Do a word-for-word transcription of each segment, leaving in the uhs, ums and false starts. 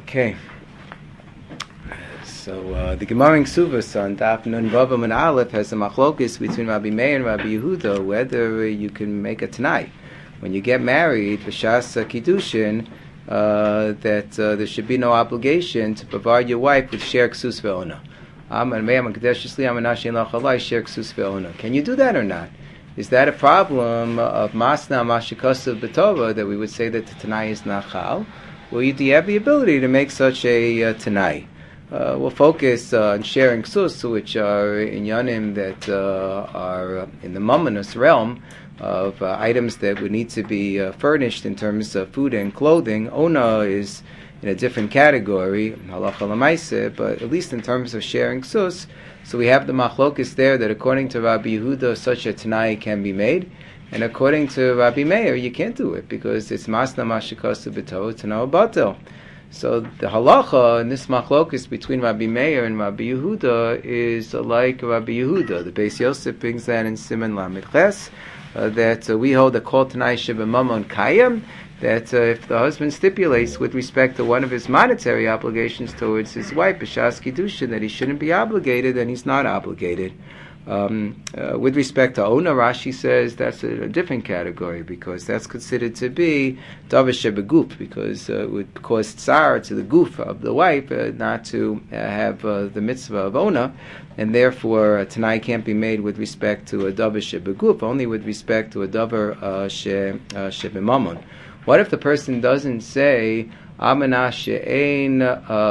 Okay. So uh, the Gemara in Ksuvos on Daf Nun Vav and Aleph has a machlokes between Rabbi Meir and Rabbi Yehuda whether you can make a Tanai when you get married v'shas kiddushin uh, that uh, there should be no obligation to provide your wife with share ksus ve'ona. Can you do that or not? Is that a problem of masna mashikasav b'tova that we would say that the Tanai is not chal? Well, you, do you have the ability to make such a uh, Tanai? Uh, we'll focus uh, on sharing ksus, which are inyanim that uh, are uh, in the mamonus realm of uh, items that would need to be uh, furnished in terms of food and clothing. Ona is in a different category, halacha l'maaseh, but at least in terms of sharing ksus, so we have the machlokes there that according to Rabbi Yehuda, such a Tanai can be made. And according to Rabbi Meir, you can't do it because it's masna mashikasu b'to tano batel. So the halacha in this machlokes between Rabbi Meir and Rabbi Yehuda is like Rabbi Yehuda. The Beis Yosef brings that in Siman Lamed Ches uh, that uh, we hold a kol tanai shebemamon kayam, that uh, if the husband stipulates with respect to one of his monetary obligations towards his wife, b'shas kiddushin, that he shouldn't be obligated, then he's not obligated. Um, uh, with respect to Ona, Rashi says that's a, a different category because that's considered to be davar shebeguf, because uh, it would cause tsar to the guf of the wife uh, not to uh, have uh, the mitzvah of Ona, and therefore a Tanai can't be made with respect to a davar shebeguf, only with respect to a davar uh, she, uh, shebemamon. What if the person doesn't say Amanach she'ein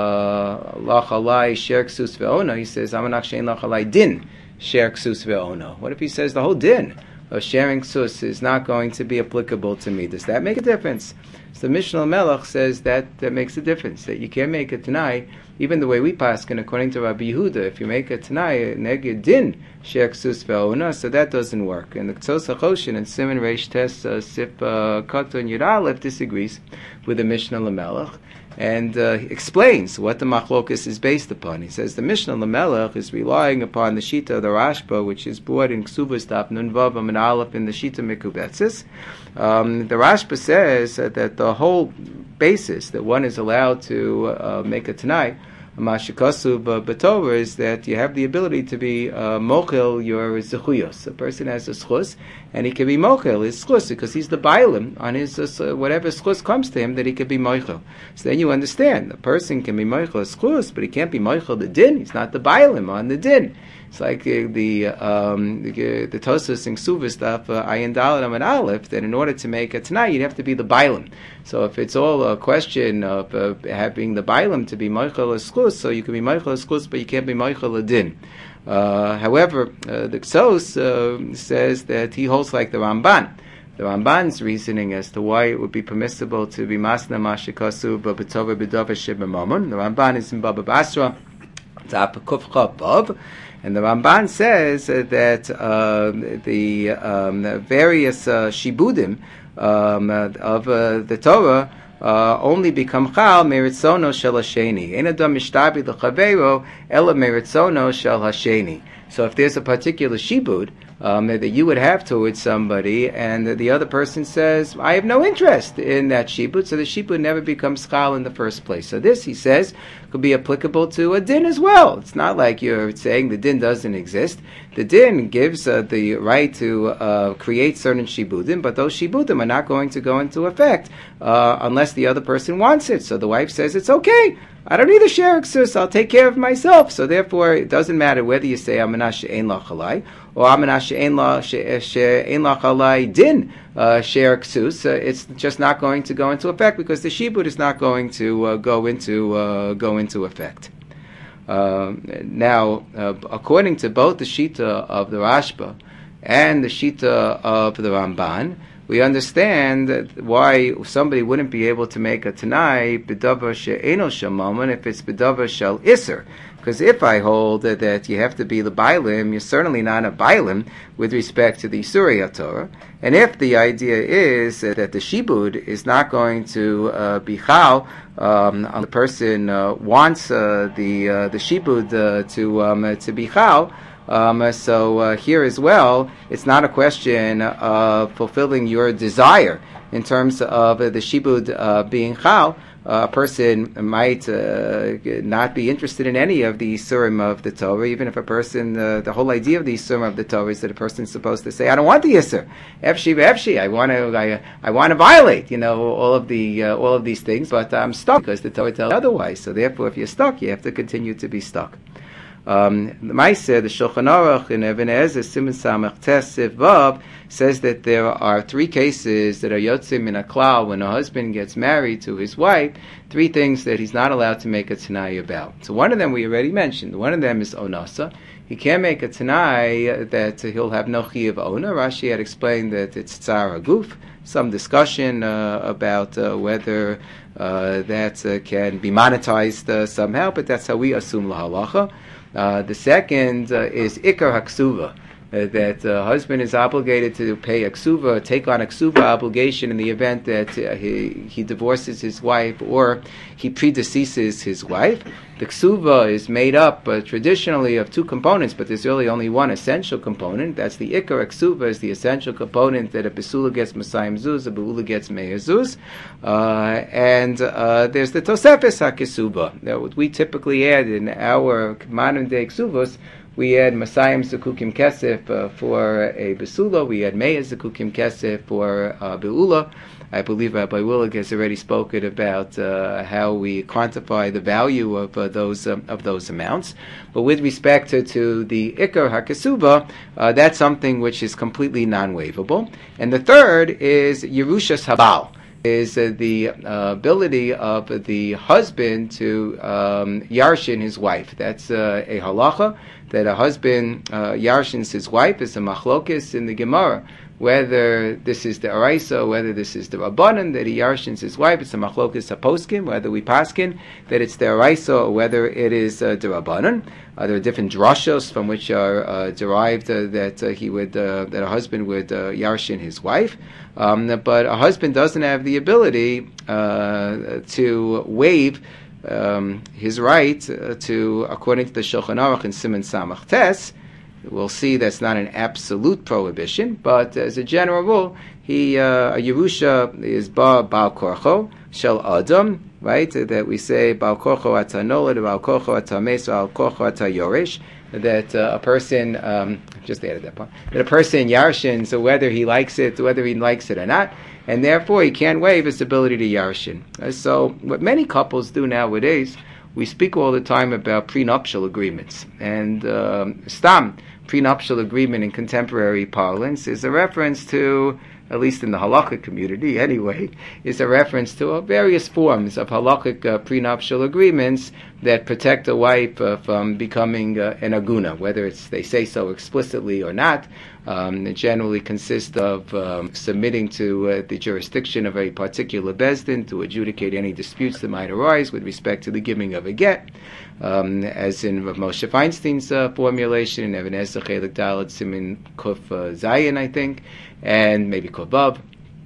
lachalai sher ksus ve'ona? He says Amanach she'ein lachalai din share ksus ve'ona. What if he says the whole din of sharing ksus is not going to be applicable to me? Does that make a difference? So the Mishnah Melech says that that makes a difference, that you can't make a Tanai, even the way we paskin according to Rabbi Yehuda, if you make a Tanai, neged din share ksus ve'ona, so that doesn't work. And the Ktsos HaChoshen and Siman Reish Tes uh, Sip uh, Katon Yud Aleph disagrees with the Mishnah Melech and uh, explains what the machlokas is based upon. He says the Mishnah Lamelech is relying upon the Shita of the Rashba, which is brought in Ksuvos Daf Nun Vav Amud Aleph in the Shita Mekubetzis. Um, the Rashba says uh, that the whole basis that one is allowed to uh, make a Tanai, Mashikasu b'Torah, is that you have the ability to be uh, mochel your zechuyos. A person has a schus, and he can be mochel his schus because he's the bailim on his uh, whatever schus comes to him that he can be mochel. So then you understand the person can be mochel his schus, but he can't be mochel the din. He's not the bailim on the din. It's like uh, the um, the, the Tosfos in Ksuvos stuff, Ayin Daled Amud Aleph, that in order to make a Tanai, you'd have to be the bailim. So if it's all a question of uh, having the bailim to be mochel a schus, so you can be mochel a schus, but you can't be mochel a din. Uh, however, uh, the Ktsos uh, says that he holds like the Ramban. The Ramban's reasoning as to why it would be permissible to be masna mashikasu b'tova b'davar shebemamon. The Ramban is in Baba Basra, Tap Kufcha Bav. And the Ramban says uh, that uh, the, um, the various uh, shibudim um, uh, of uh, the Torah uh, only become chal meritzono shel hasheni. Ein adam mishtabi l'chaveiro ela meritzono shel hasheni. So if there's a particular shibud um, that you would have towards somebody, and the other person says, I have no interest in that shibud, so the shibud never becomes chal in the first place. So this, he says, could be applicable to a din as well. It's not like you're saying the din doesn't exist. The din gives uh, the right to uh, create certain shibudim, but those shibudim are not going to go into effect uh, unless the other person wants it. So the wife says, it's okay, I don't need a share ksus, I'll take care of myself. So therefore, it doesn't matter whether you say Amanach she'ein lachalai or Amanach she'ein lachalai din uh, share ksus. Uh, it's just not going to go into effect because the shibud is not going to uh, go into uh, go into effect. Uh, now, uh, according to both the Shita of the Rashba and the Shita of the Ramban, we understand why somebody wouldn't be able to make a Tanai b'davar she'eno shemamon if it's b'davar shel iser. Because if I hold that, that you have to be the bailim, you're certainly not a bailim with respect to the Surya Torah. And if the idea is that, that the shibud is not going to uh, be chal, um, the person uh, wants uh, the uh, the shibud uh, to um, uh, to be chal. Um, so uh, here as well, it's not a question of fulfilling your desire in terms of uh, the shibud uh, being chal. Uh, a person might uh, not be interested in any of the isurim of the Torah, even if a person, uh, the whole idea of the isurim of the Torah is that a person is supposed to say, I don't want the isur, efshi efshi, I want to, I, I want to violate, you know, all of the, uh, all of these things, but I'm stuck because the Torah tells otherwise. So therefore, if you're stuck, you have to continue to be stuck. Um, the Maaseh, the Shulchan Aruch in Even HaEzer, Siman Samach Tes Siv Vav, says that there are three cases that are yotzim min haklal when a husband gets married to his wife, three things that he's not allowed to make a tanai about. So one of them we already mentioned. One of them is onasa. He can't make a tanai that he'll have no chi of ona. Rashi had explained that it's tzara guf. Some discussion uh, about uh, whether uh, that uh, can be monetized uh, somehow, but that's how we assume lahalacha. Uh, the second uh, is ikar haksuva, uh, that a uh, husband is obligated to pay a ksuva, take on a ksuva obligation in the event that uh, he, he divorces his wife or he predeceases his wife. The ksuva is made up uh, traditionally of two components, but there's really only one essential component. That's the ikar ksuva, is the essential component that a besula gets masayim zuz, a beula gets meir zuz. Uh, and uh, there's the tosefes hakisuva. Now, what we typically add in our modern day ksuvos, we add masayim zekukim kesef uh, for a besula. We add meir zekukim kesef for uh, beula. I believe Rabbi Willig has already spoken about uh, how we quantify the value of uh, those um, of those amounts. But with respect to, to the ikar hakasuba, uh, that's something which is completely non-waivable. And the third is yerushas habal, is uh, the uh, ability of the husband to um, yarshin his wife. That's uh, a halacha, that a husband uh, yarshins his wife. Is a machlokis in the Gemara, whether this is the Araisa or whether this is the Rabbanan, that he yarshins his wife. It's a machlokis haposkin, whether we paskin that it's the Araisa or whether it is uh, the Rabbanan. Uh, there are different drashos from which are uh, derived uh, that uh, he would uh, that a husband would uh, yarshin his wife, um, but a husband doesn't have the ability uh, to waive um, his right uh, to, according to the Shulchan Aruch in Siman Samach Tes. We'll see that's not an absolute prohibition, but as a general rule, he uh, a Yerusha is ba bal korcho shel adam, right? That we say bal korcho ata nolad, bal korcho ata mes, bal korcho ata yoresh. That uh, a person, um, just added that part, that a person yarshin, so whether he likes it, whether he likes it or not, and therefore he can't waive his ability to yarshin. Uh, so what many couples do nowadays, we speak all the time about prenuptial agreements, and um, stam, prenuptial agreement in contemporary parlance, is a reference to, at least in the halakhic community anyway, is a reference to uh, various forms of halakhic uh, prenuptial agreements that protect a wife uh, from becoming uh, an aguna, whether it's they say so explicitly or not. Um, it generally consists of um, submitting to uh, the jurisdiction of a particular bezdin to adjudicate any disputes that might arise with respect to the giving of a get, um, as in Moshe Feinstein's uh, formulation in Even HaEzer Chelik Dalet Simin Kuf uh, Zayin, I think, and maybe Kuf Vav.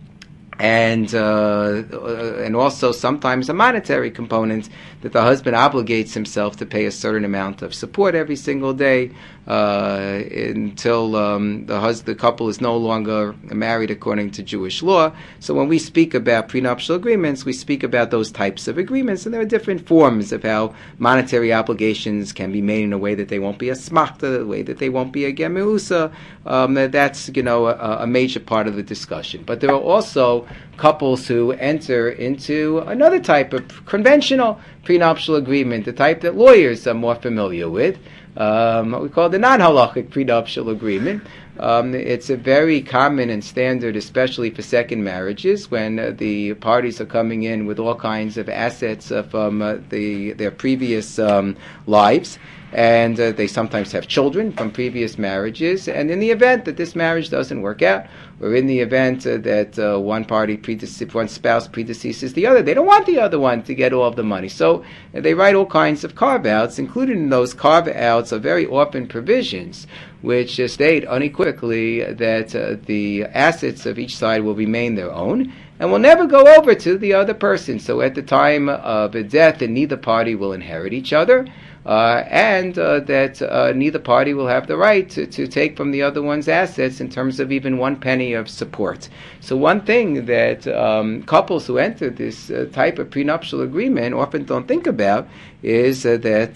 And uh, and also sometimes a monetary component, that the husband obligates himself to pay a certain amount of support every single day uh, until um, the hus- the couple is no longer married according to Jewish law. So when we speak about prenuptial agreements, we speak about those types of agreements, and there are different forms of how monetary obligations can be made in a way that they won't be a smachta, the way that they won't be a gemeusa. Um, that's you know a, a major part of the discussion. But there are also couples who enter into another type of conventional prenuptial agreement, the type that lawyers are more familiar with, um, what we call the non-halachic prenuptial agreement. Um, it's a very common and standard, especially for second marriages, when uh, the parties are coming in with all kinds of assets uh, from uh, the, their previous um, lives. And uh, they sometimes have children from previous marriages. And in the event that this marriage doesn't work out, or in the event uh, that uh, one party, predece- one spouse predeceases the other, they don't want the other one to get all of the money. So uh, they write all kinds of carve-outs. Included in those carve-outs are very often provisions which uh, state unequivocally that uh, the assets of each side will remain their own and will never go over to the other person. So at the time of a death, neither party will inherit each other. uh, and uh, that uh, neither party will have the right to, to take from the other one's assets in terms of even one penny of support. So one thing that um, couples who enter this uh, type of prenuptial agreement often don't think about is uh, that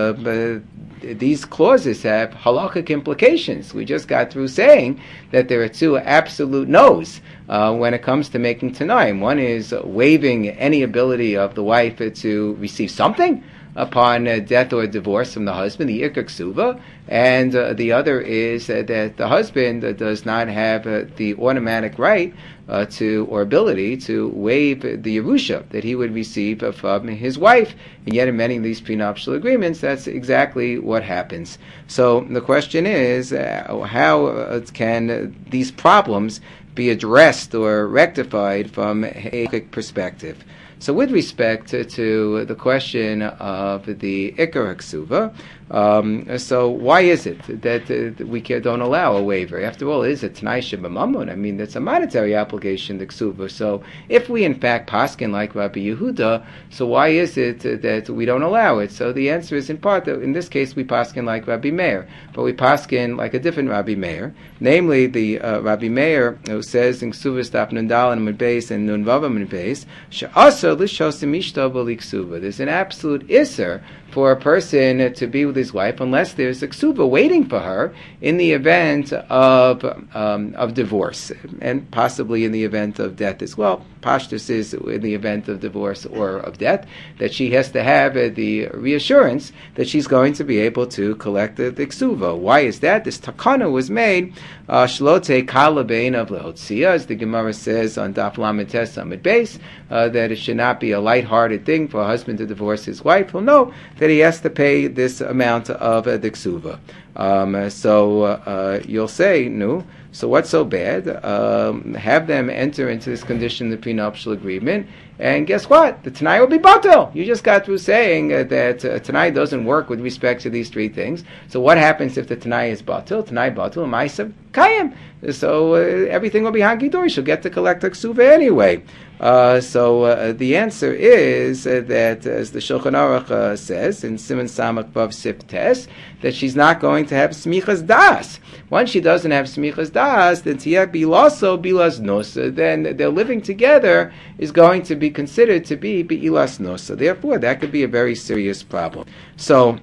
uh, these clauses have halakhic implications. We just got through saying that there are two absolute no's uh, when it comes to making tanaim. One is waiving any ability of the wife to receive something upon uh, death or divorce from the husband, the ikar ksuva, and uh, the other is uh, that the husband uh, does not have uh, the automatic right uh, to or ability to waive the yerusha that he would receive uh, from his wife. And yet in many of these prenuptial agreements, that's exactly what happens. So the question is, uh, how uh, can uh, these problems be addressed or rectified from a perspective? So with respect to, to the question of the Ikar HaKsuva, um, so why is it that, uh, that we can, don't allow a waiver? After all, it is a T'nai Shebamamun. I mean, that's a monetary obligation, the Ksuva. So if we in fact paskin like Rabbi Yehuda, so why is it that we don't allow it? So the answer is in part that in this case we paskin like Rabbi Meir, but we paskin like a different Rabbi Meir, namely the uh, Rabbi Meir who says in Ksuva Staf Nun Dal and Nun Beis and Nun Vav Nun Beis, She'asar l'shosim ishto b'li Ksuva. There's an absolute isser for a person to be with his wife unless there's a ksuva waiting for her in the event of um, of divorce, and possibly in the event of death as well. Pashtus is in the event of divorce or of death, that she has to have uh, the reassurance that she's going to be able to collect the, the ksuva. Why is that? This takana was made shlote kalabein of lehotzia, as the Gemara says on Daf Lamed Tes Amud Beis, uh, that it should not be a lighthearted thing for a husband to divorce his wife. Well, no, that he has to pay this amount of uh, the ksuva. Um, so uh, you'll say, no, so what's so bad? Um, have them enter into this condition, the prenuptial agreement, and guess what? The Tanai will be batel. You just got through saying uh, that uh, Tanai doesn't work with respect to these three things. So what happens if the Tanai is batel? Tanai batel, ma'asav kayim. So uh, everything will be hanky-dory. She'll get to collect the ksuva anyway. Uh, so uh, the answer is uh, that, as the Shulchan Aruch uh, says in Siman Samach Vav Sif Tes, that she's not going to have smichas das. Once she doesn't have smichas das, then tiyah bilaso bilas nosa. Then their living together is going to be considered to be bilas nosa. Therefore, that could be a very serious problem. So,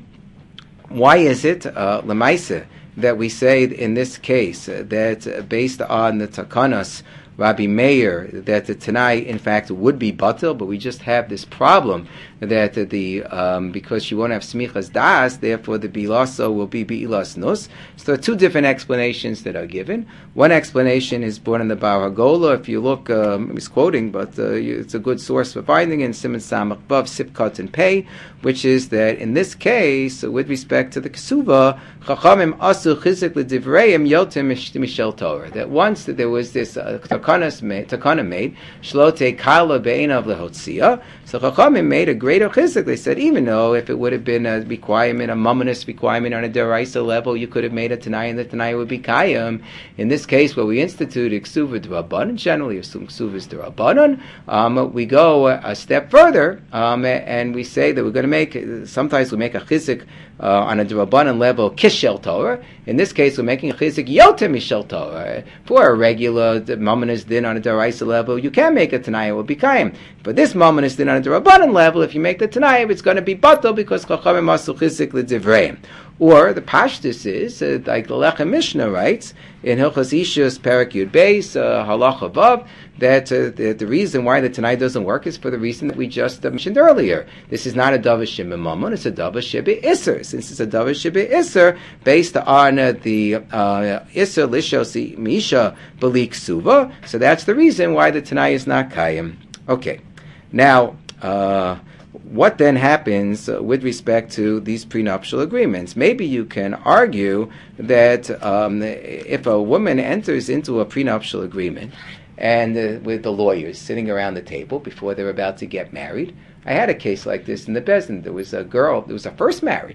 why is it uh, lemaisa that we say in this case uh, that uh, based on the takanas Rabbi Meir, that the Tanai, in fact, would be batil, but we just have this problem that the um, because she won't have smichas das, therefore the bilaso will be bilas nus. So there are two different explanations that are given. One explanation is born in the Bar Hagola. If you look, um, he's quoting, but uh, it's a good source for finding in Siman Samach Vav Sipkat and Pei, which is that in this case, with respect to the Kesuva, Chachamim asu chizik l'divreim yotem mishel Torah. That once that there was this uh, takana made, shlote kala be'enav lehotzia, so Chachamim made a greater chizik. They said, even though if it would have been a requirement, a mamonist requirement on a deraisa level, you could have made a Tanai and the Tanai would be kayam. In this case, where we instituted Ksuva d'Rabbanan, generally assume Ksuva is d'Rabbanan, um, we go a, a step further um, and we say that we're going to make, sometimes we make a chizik uh, on a d'Rabbanan level, kishel Torah. In this case, we're making a chizik yotem mishel Torah. For a regular mamonist din on a deraisa level, you can make a Tanai, it will be kayam. But this mamonist din on a d'Rabbanan level, if you make the Tanai, it's going to be batal because chachamim asu chizik l'divrei. Or the pashtus is, uh, like the Lechem Mishnah writes, in Hilchos Ishus Perak Yud Beis, uh, Halacha Vav, that uh, the, the reason why the Tanai doesn't work is for the reason that we just uh, mentioned earlier. This is not a Davar Shebe Mammon, it's a Davar Shebe Isser. Since it's a Davar Shebe Isser, based on uh, the uh, Isser Lishos Misha Bali Ksuva, so that's the reason why the Tanai is not Kayim. Okay, now, uh, what then happens uh, with respect to these prenuptial agreements? Maybe you can argue that um, if a woman enters into a prenuptial agreement and uh, with the lawyers sitting around the table before they're about to get married. I had a case like this in the Bezdin. There was a girl, there was a first marriage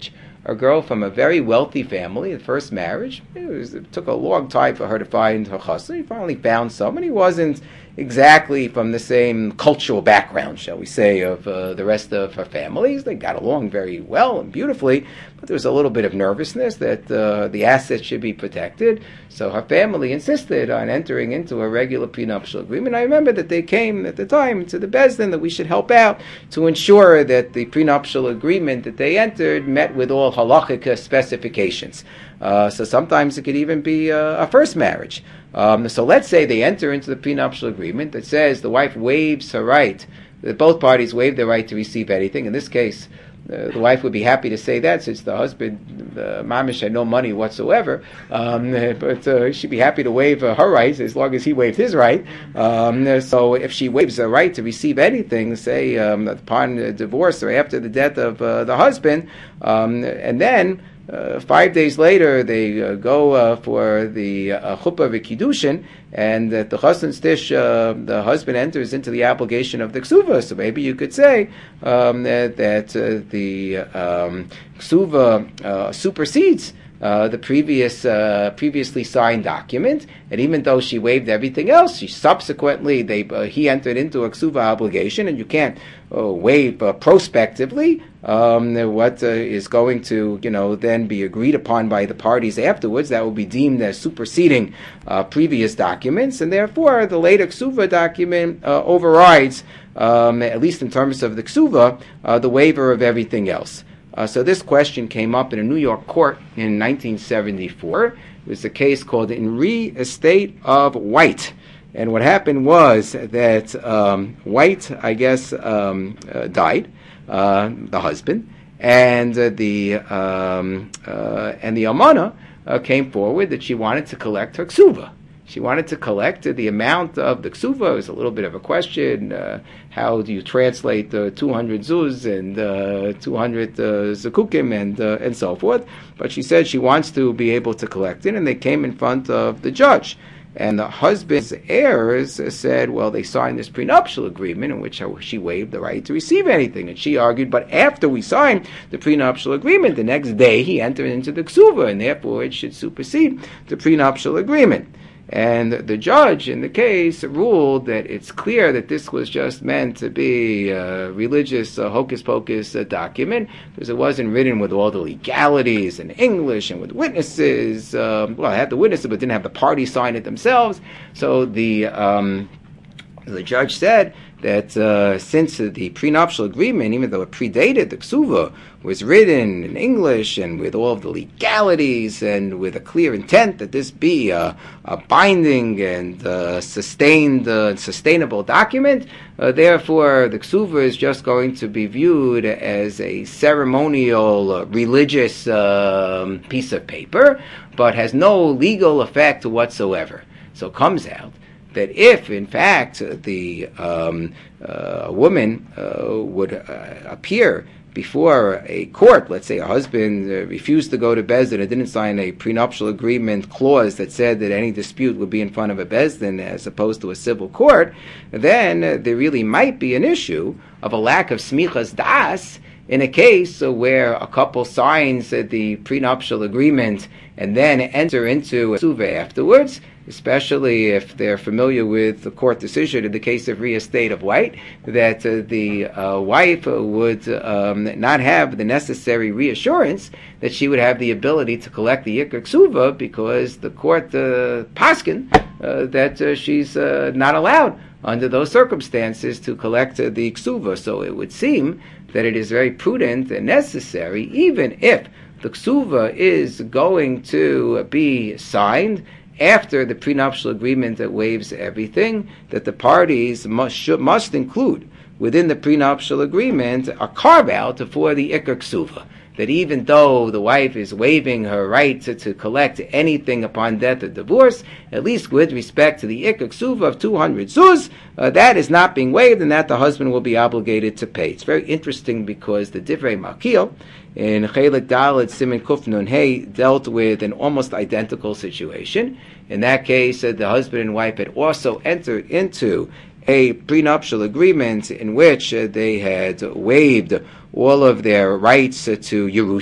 a girl from a very wealthy family, the first marriage. It, was, it took a long time for her to find her chassan. He finally found someone. He wasn't exactly from the same cultural background, shall we say, of uh, the rest of her families. They got along very well and beautifully, but there was a little bit of nervousness that uh, the assets should be protected. So her family insisted on entering into a regular prenuptial agreement. I remember that they came at the time to the Beis Din that we should help out to ensure that the prenuptial agreement that they entered met with all halachic specifications. Uh, so sometimes it could even be uh, a first marriage. Um, so let's say they enter into the prenuptial agreement that says the wife waives her right, that both parties waive their right to receive anything. In this case, uh, the wife would be happy to say that since the husband, the mamish, had no money whatsoever. Um, but uh, she'd be happy to waive uh, her rights as long as he waived his right. Um, so if she waives her right to receive anything, say um, upon divorce or after the death of uh, the husband, um, and then Uh, five days later, they uh, go uh, for the uh, chuppah v'kiddushin, and at the chassan stish, uh, the husband enters into the obligation of the ksuva. So maybe you could say um, that, that uh, the um, ksuva uh, supersedes Uh, the previous, uh, previously signed document, and even though she waived everything else, she subsequently they uh, he entered into a ksuva obligation, and you can't uh, waive uh, prospectively um, what uh, is going to, you know, then be agreed upon by the parties afterwards. That will be deemed as superseding uh, previous documents, and therefore the later ksuva document uh, overrides, um, at least in terms of the ksuva, uh, the waiver of everything else. Uh, so this question came up in a New York court in nineteen seventy-four. It was a case called In Re Estate of White. And what happened was that um, White, I guess, um, uh, died, uh, the husband, and uh, the um, uh, and the almana uh, came forward that she wanted to collect her ksuva. She wanted to collect uh, the amount of the ksuva. It was a little bit of a question. Uh, how do you translate uh, two hundred zuz and uh, two hundred uh, zakukim and uh, and so forth? But she said she wants to be able to collect it, and they came in front of the judge. And the husband's heirs said, well, they signed this prenuptial agreement in which she waived the right to receive anything. And she argued, but after we signed the prenuptial agreement, the next day he entered into the ksuva, and therefore it should supersede the prenuptial agreement. And the judge in the case ruled that it's clear that this was just meant to be a religious uh, hocus-pocus uh, document, because it wasn't written with all the legalities in English and with witnesses. Um, well, it had the witnesses, but didn't have the party sign it themselves. So the um, the judge said that uh, since the prenuptial agreement, even though it predated the ksuva, was written in English and with all of the legalities and with a clear intent that this be a, a binding and uh, sustained, uh, sustainable document, uh, therefore the ksuva is just going to be viewed as a ceremonial, uh, religious um, piece of paper, but has no legal effect whatsoever. So it comes out that if, in fact, the um, uh, woman uh, would uh, appear before a court, let's say a husband uh, refused to go to Beis Din and didn't sign a prenuptial agreement clause that said that any dispute would be in front of a Beis Din as opposed to a civil court, then uh, there really might be an issue of a lack of smichas das in a case uh, where a couple signs uh, the prenuptial agreement and then enter into a ksuva afterwards, especially if they're familiar with the court decision in the case of Re Estate of White, that uh, the uh, wife would um, not have the necessary reassurance that she would have the ability to collect the Yikar Ksuva because the court uh, paskin uh, that uh, she's uh, not allowed under those circumstances to collect uh, the Ksuva. So it would seem that it is very prudent and necessary, even if the Ksuva is going to be signed after the prenuptial agreement that waives everything, that the parties must should, must include within the prenuptial agreement a carve-out for the Iker Ksuva. That even though the wife is waiving her right to, to collect anything upon death or divorce, at least with respect to the Iker Ksuva of two hundred zuz, uh, that is not being waived, and that the husband will be obligated to pay. It's very interesting because the Divrei Malkiel in Chelik Dalet Siman Kuf Nun Hey dealt with an almost identical situation. In that case, uh, the husband and wife had also entered into a prenuptial agreement in which uh, they had waived all of their rights uh, to Yerusha,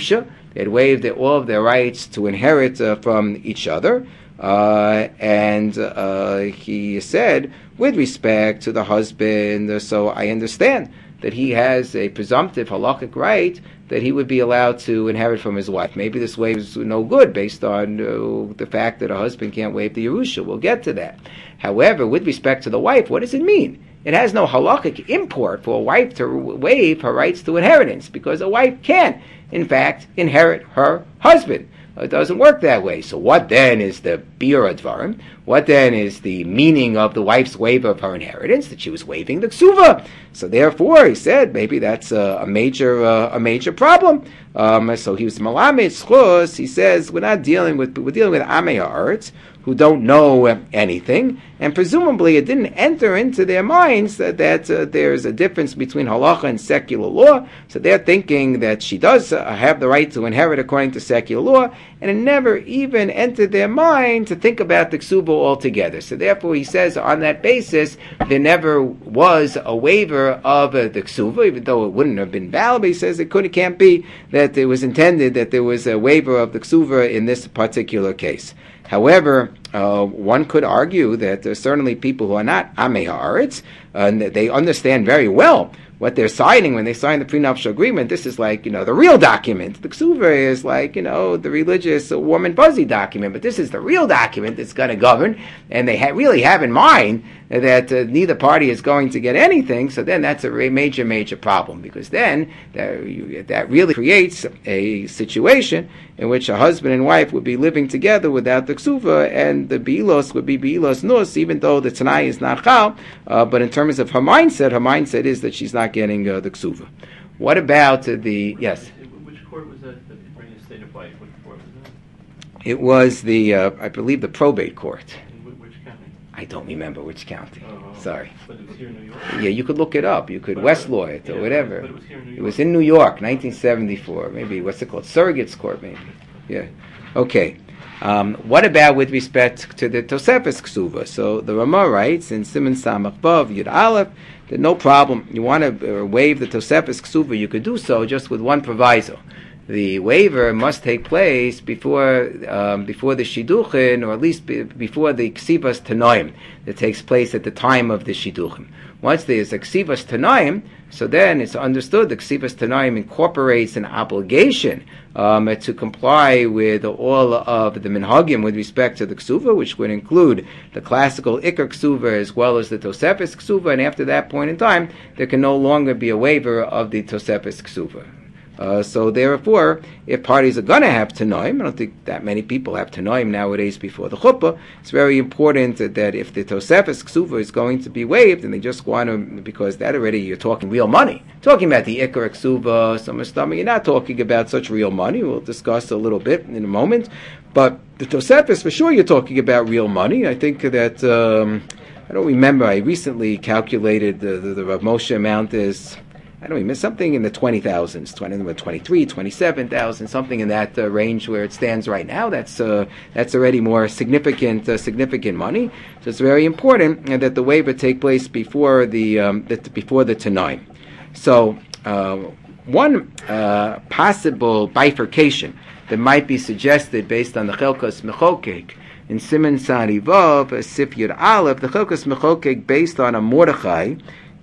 They had waived all of their rights to inherit uh, from each other. Uh, and uh, he said, with respect to the husband, uh, so I understand that he has a presumptive halakhic right that he would be allowed to inherit from his wife. Maybe this waive is no good based on uh, the fact that a husband can't waive the Yerusha. We'll get to that. However, with respect to the wife, what does it mean? It has no halakhic import for a wife to waive her rights to inheritance, because a wife can, in fact, inherit her husband. It doesn't work that way. So what then is the biur advarim? What then is the meaning of the wife's waiver of her inheritance? That she was waiving the ksuva. So therefore, he said, maybe that's a, a major uh, a major problem. Um, so he was malamed schus. He says, we're not dealing with, we're dealing with amei haaretz, who don't know anything, and presumably it didn't enter into their minds that, that uh, there's a difference between halacha and secular law, so they're thinking that she does uh, have the right to inherit according to secular law, and it never even entered their mind to think about the ksuba altogether. So therefore he says, on that basis, there never was a waiver of uh, the ksuba, even though it wouldn't have been valid, but he says it, could, it can't be that it was intended that there was a waiver of the ksuba in this particular case. However, uh, one could argue that there's certainly people who are not amei haaretz, and they understand very well what they're signing when they sign the prenuptial agreement. This is like, you know, the real document. The ksuva is like, you know, the religious uh, warm and fuzzy document, but this is the real document that's going to govern, and they ha- really have in mind that uh, neither party is going to get anything. So then that's a major, major problem, because then that, you, that really creates a situation in which a husband and wife would be living together without the ksuva, and the bilos would be bilos nus, even though the tanai is not chal. Uh, but in terms of her mindset, her mindset is that she's not getting uh, the ksuva. What about uh, the yes? Which court was that that bring a state of wife? Which court was that? It was the uh, I believe the probate court. In which county? I don't remember which county. Oh, Sorry. But it was here in New York? Yeah, you could look it up. You could But, Westlaw it or yeah, whatever. But it was here in New York. It was in New York, nineteen seventy-four. Maybe, what's it called? Surrogates Court, maybe. Yeah. Okay. Um, what about with respect to the Tosefes Ksuva? So the Ramah writes in Siman Samach Vav Yud Aleph that no problem. You want to uh, waive the Tosefes Ksuva, you could do so just with one proviso. The waiver must take place before um, before the Shidduchin, or at least be, before the Ksivas Tanoim that takes place at the time of the Shidduchim. Once there is a Ksivas Tanoim, so then it's understood the Ksivas Tanoim incorporates an obligation um, to comply with all of the minhagim with respect to the Ksuva, which would include the classical Iker Ksuva as well as the Tosefes Ksuva, and after that point in time, there can no longer be a waiver of the Tosefes Ksuva. Uh, so therefore, if parties are going to have Tanoim, I don't think that many people have Tanoim nowadays before the Chuppah, it's very important that, that if the Tosefes Ksuva is going to be waived, and they just want to, because that already you're talking real money. Talking about the Iker Ksuva, some Mustama, you're not talking about such real money. We'll discuss a little bit in a moment. But the Tosefes, for sure you're talking about real money. I think that, um, I don't remember, I recently calculated the, the, the Rav Moshe amount is, I don't even, something in the twenty thousands, twenty, twenty-three, twenty-seven thousand, something in that uh, range where it stands right now. That's uh, that's already more significant uh, significant money. So it's very important uh, that the waiver take place before the um, that before the Tanaim. So uh, one uh, possible bifurcation that might be suggested based on the Chelkas Mechokek in Siman Sari Vav, Sif Yud Aleph, the Chelkas Mechokek based on a Mordechai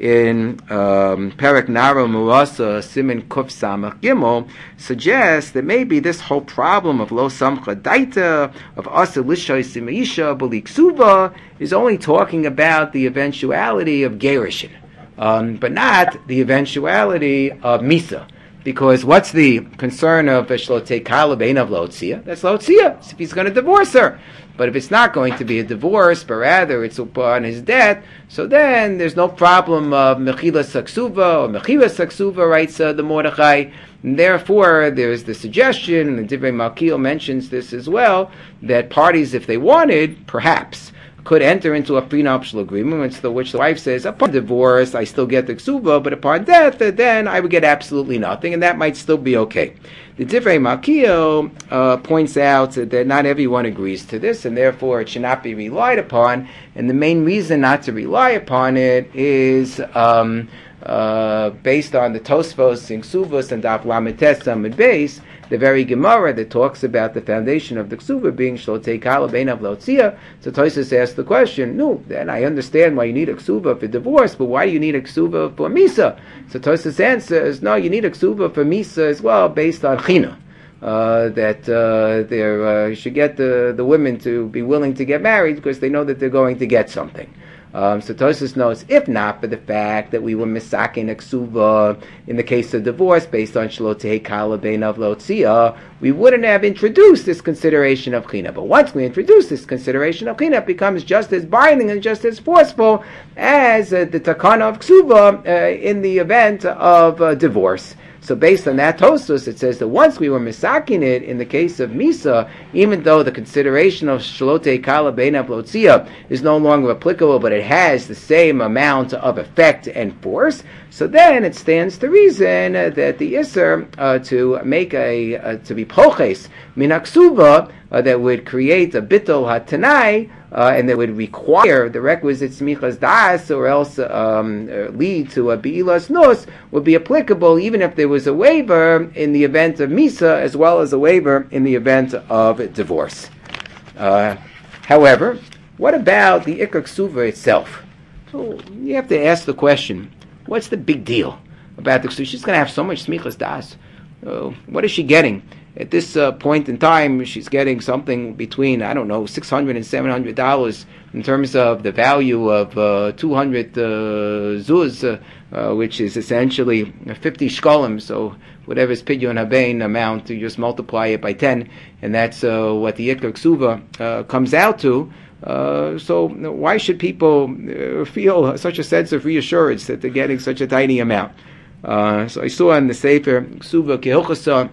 in um, Perek Naro Murasa Siman Kuf Samach Gimel suggests that maybe this whole problem of Lo Samcha Daita, of Asa Lishay Simaisha Bali Ksuva, is only talking about the eventuality of Gerishin, um, but not the eventuality of Misa. Because what's the concern of Shlote Kala Beinav Lotzia? That's Lotzia, if he's going to divorce her. But if it's not going to be a divorce, but rather it's upon his debt, so then there's no problem of Mechila Saksuva or Mechila Saksuva, writes uh, the Mordechai. And therefore, there's the suggestion, and the Divrei Malkiel mentions this as well, that parties, if they wanted, perhaps, could enter into a prenuptial agreement, which the, which the wife says, upon divorce, I still get the ksuva, but upon death, then I would get absolutely nothing, and that might still be okay. The Divrei Malkiel uh, points out that not everyone agrees to this, and therefore it should not be relied upon, and the main reason not to rely upon it is um, uh, based on the Tosfos in Ksuvos and Daf Lametes Amud Beis, the very Gemara that talks about the foundation of the Ksuva being Shlotei Kala Beinav Lotzia. So Tosfos asks the question, no, then I understand why you need a Ksuva for divorce, but why do you need a Ksuva for Misa? So Tosfos answers, no, you need a Ksuva for Misa as well, based on China. Uh, that uh, they uh, should get the, the women to be willing to get married because they know that they're going to get something. Um, so Tosfos notes, if not for the fact that we were misakin ksuva in the case of divorce based on shlotei kala beinav lotzia, we wouldn't have introduced this consideration of china. But once we introduce this consideration of china, it becomes just as binding and just as forceful as uh, the takana of ksuva uh, in the event of uh, divorce. So based on that Tosfos, it says that once we were misakin it in the case of Misa, even though the consideration of Shlotei Kala Beinav Lotzia is no longer applicable, but it has the same amount of effect and force, so then it stands to reason uh, that the Isser uh, to make a, uh, to be Poches Minaksuva, uh, that would create a Bittul HaTanai, Uh, and that would require the requisite smichas das, or else um, uh, lead to a beilas nus, would be applicable even if there was a waiver in the event of misa, as well as a waiver in the event of divorce. Uh, however, what about the ikar ksuva itself? So you have to ask the question: what's the big deal about the ksuva? She's going to have so much smichas das. Uh, what is she getting? At this uh, point in time, she's getting something between, I don't know, six hundred dollars and seven hundred dollars in terms of the value of uh, two hundred uh, zuz, uh, uh, which is essentially fifty shkolim. So whatever is pidyon habein amount, you just multiply it by ten, and that's uh, what the ikar ksuva uh, comes out to. Uh, so why should people uh, feel such a sense of reassurance that they're getting such a tiny amount? Uh, so I saw in the Sefer Ksuva Kehilchasa,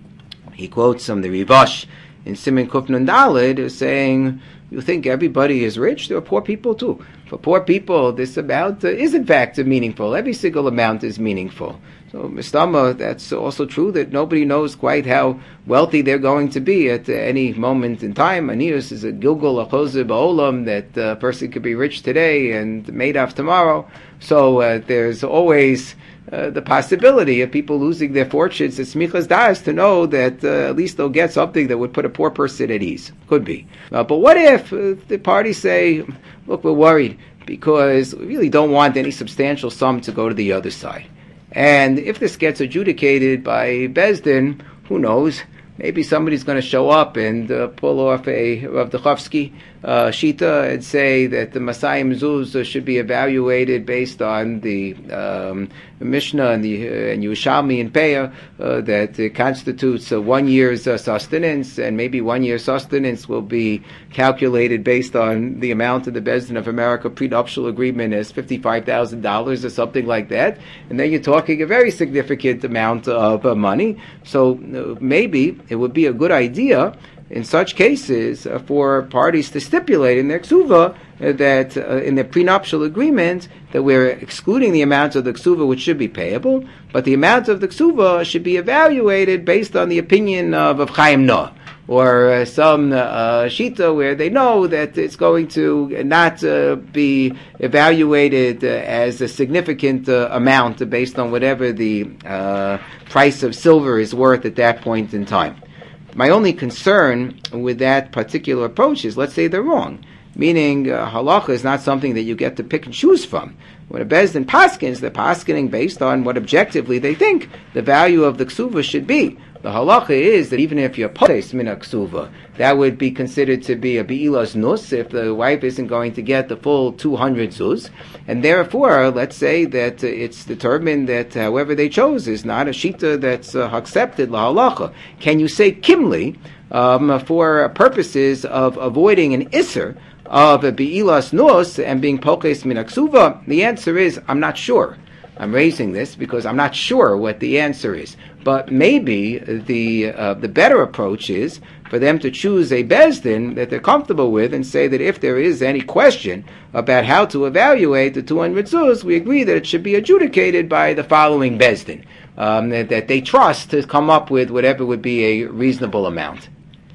he quotes from the Rivash in Siman Kuf Nun Daled saying, you think everybody is rich? There are poor people too. For poor people, this amount uh, is in fact meaningful. Every single amount is meaningful. So, Mistama, that's also true that nobody knows quite how wealthy they're going to be at uh, any moment in time. Anius is a Gilgul Achozeh Ba'olam, that a uh, person could be rich today and made off tomorrow. So uh, there's always Uh, the possibility of people losing their fortunes. It's smichas das to know that uh, at least they'll get something that would put a poor person at ease. Could be. Uh, but what if uh, the parties say, look, we're worried because we really don't want any substantial sum to go to the other side. And if this gets adjudicated by Beis Din, who knows? Maybe somebody's going to show up and uh, pull off a Rav Duchovsky uh, shita and say that the Masayim Zuz uh, should be evaluated based on the um, Mishnah and the uh, and Yerushalmi and Peah uh, that uh, constitutes uh, one year's uh, sustenance, and maybe one year's sustenance will be calculated based on the amount of the Beis Din of America prenuptial agreement as fifty-five thousand dollars or something like that, and then you're talking a very significant amount of uh, money. So uh, maybe it would be a good idea in such cases uh, for parties to stipulate in their ksuva uh, that uh, in their prenuptial agreement that we're excluding the amount of the ksuva which should be payable, but the amount of the ksuva should be evaluated based on the opinion of, of Chaim Noah, or uh, some uh, shita where they know that it's going to not uh, be evaluated uh, as a significant uh, amount based on whatever the uh, price of silver is worth at that point in time. My only concern with that particular approach is, let's say they're wrong, meaning uh, halacha is not something that you get to pick and choose from. When a Beis Din paskins, they're paskening based on what objectively they think the value of the ksuva should be. The halacha is that even if you're potes mina ksuva, that would be considered to be a beilas nus if the wife isn't going to get the full two hundred zuz, and therefore, let's say that uh, it's determined that however they chose is not a shita that's uh, accepted la halacha. Can you say kimli um, for purposes of avoiding an isser of a beilas nus and being potes mina ksuva? The answer is I'm not sure. I'm raising this because I'm not sure what the answer is. But maybe the uh, the better approach is for them to choose a Beis Din that they're comfortable with and say that if there is any question about how to evaluate the two hundred zuz, we agree that it should be adjudicated by the following Beis Din, um, that, that they trust to come up with whatever would be a reasonable amount.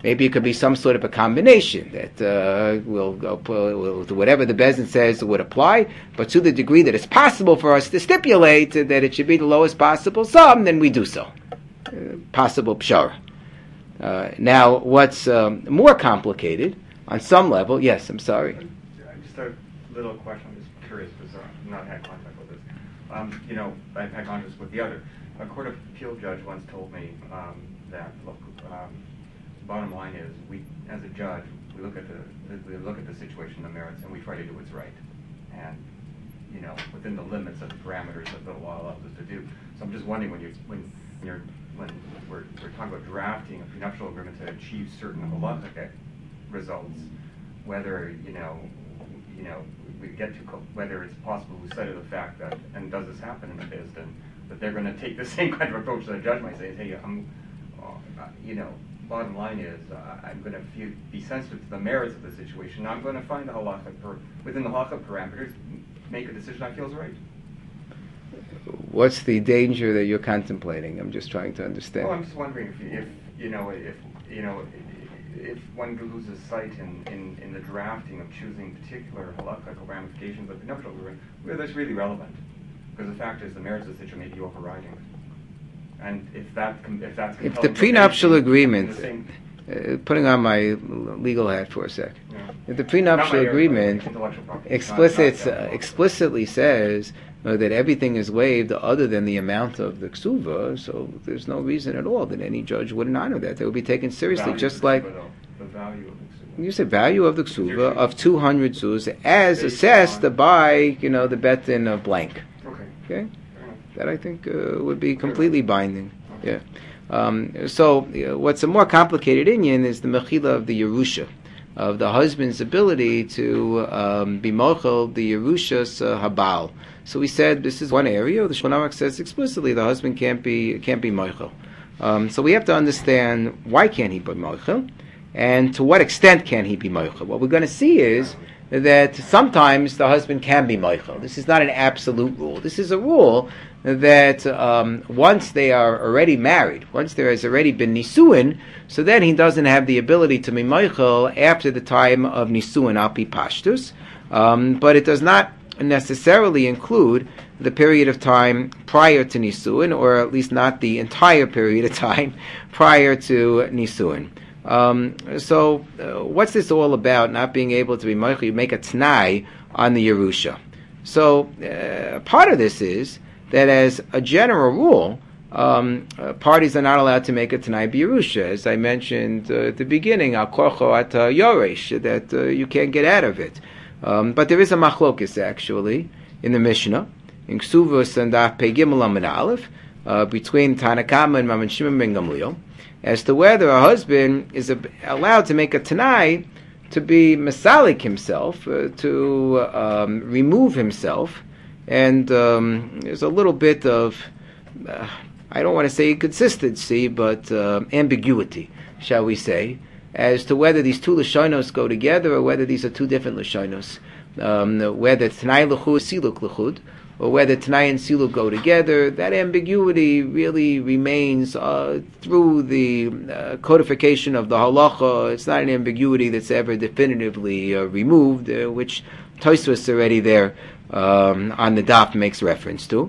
Maybe it could be some sort of a combination that uh, will go will, whatever the Beis Din says would apply, but to the degree that it's possible for us to stipulate that it should be the lowest possible sum, then we do so. Uh, possible pshara. Uh, now, what's um, more complicated on some level? Yes, I'm sorry. Just a little question. I'm just curious because I've not had contact with this. Um, you know, I've had contact with the other. A court of appeal judge once told me um, that look. Um, Bottom line is, we, as a judge, we look at the we look at the situation, the merits, and we try to do what's right, and you know, within the limits of the parameters that the law allows us to do. So I'm just wondering when you when you're when we're, we're talking about drafting a prenuptial agreement to achieve certain halachic results, whether you know you know we get to whether it's possible we cited the fact that, and does this happen in the Beis Din, that they're going to take the same kind of approach that a judge might say, hey, I'm uh, you know. Bottom line is, uh, I'm going to be sensitive to the merits of the situation. I'm going to find the halacha per, within the halacha parameters, make a decision I feel is right. What's the danger that you're contemplating? I'm just trying to understand. Well, I'm just wondering if, if you know, if you know, if one loses sight in, in, in the drafting of choosing particular halachical ramifications of the prenuptial agreement, whether that's really relevant. Because the fact is, the merits of the situation may be overriding. And if that, if that's if the prenuptial agreement, same, uh, putting on my legal hat for a sec, yeah. if the prenuptial agreement explicit, uh, explicitly says uh, that everything is waived other than the amount of the ksuva, so there's no reason at all that any judge wouldn't honor that. They would be taken seriously, just like ksuva, the value of the ksuva. You say value of the ksuva of two hundred zuz as Based assessed on, by you know the Beit Din of blank. Okay. Okay. That I think uh, would be completely binding. Yeah. Um, so you know, what's a more complicated inyan is the mechila of the Yerusha, of the husband's ability to um, be mochel the Yerushas uh, habal. So we said this is one area. The Shulchan Aruch says explicitly the husband can't be can't be mochel. Um, so we have to understand why can't he be mochel, and to what extent can he be mochel. What we're going to see is that sometimes the husband can be mochel. This is not an absolute rule. This is a rule that um, once they are already married, once there has already been nisuin, so then he doesn't have the ability to be mochel after the time of nisuin al pi pashtus, um, but it does not necessarily include the period of time prior to nisuin, or at least not the entire period of time prior to nisuin. Um, so, uh, what's this all about? Not being able to be mochel, you make a t'nai on the Yerusha. So, uh, part of this is that as a general rule, um, uh, parties are not allowed to make a t'nai b'Yerusha. As I mentioned uh, at the beginning, al korcho at yoresh, that uh, you can't get out of it. Um, but there is a machlokis actually in the Mishnah, in Ksuvos and Daf Pei Gimel Amud Aleph, uh, between Tanna Kama and Rabban Shimon ben Gamliel, as to whether a husband is a, allowed to make a t'nai to be mesalik himself, uh, to um, remove himself. And um, there's a little bit of, uh, I don't want to say inconsistency, but uh, ambiguity, shall we say, as to whether these two lashonos go together or whether these are two different lashonos. Um, whether t'nai l'chud is siluk l'chud, or whether t'nai and siluk go together. That ambiguity really remains uh, through the uh, codification of the halacha. It's not an ambiguity that's ever definitively uh, removed, uh, which Tosfos already there Um, on the daf makes reference to.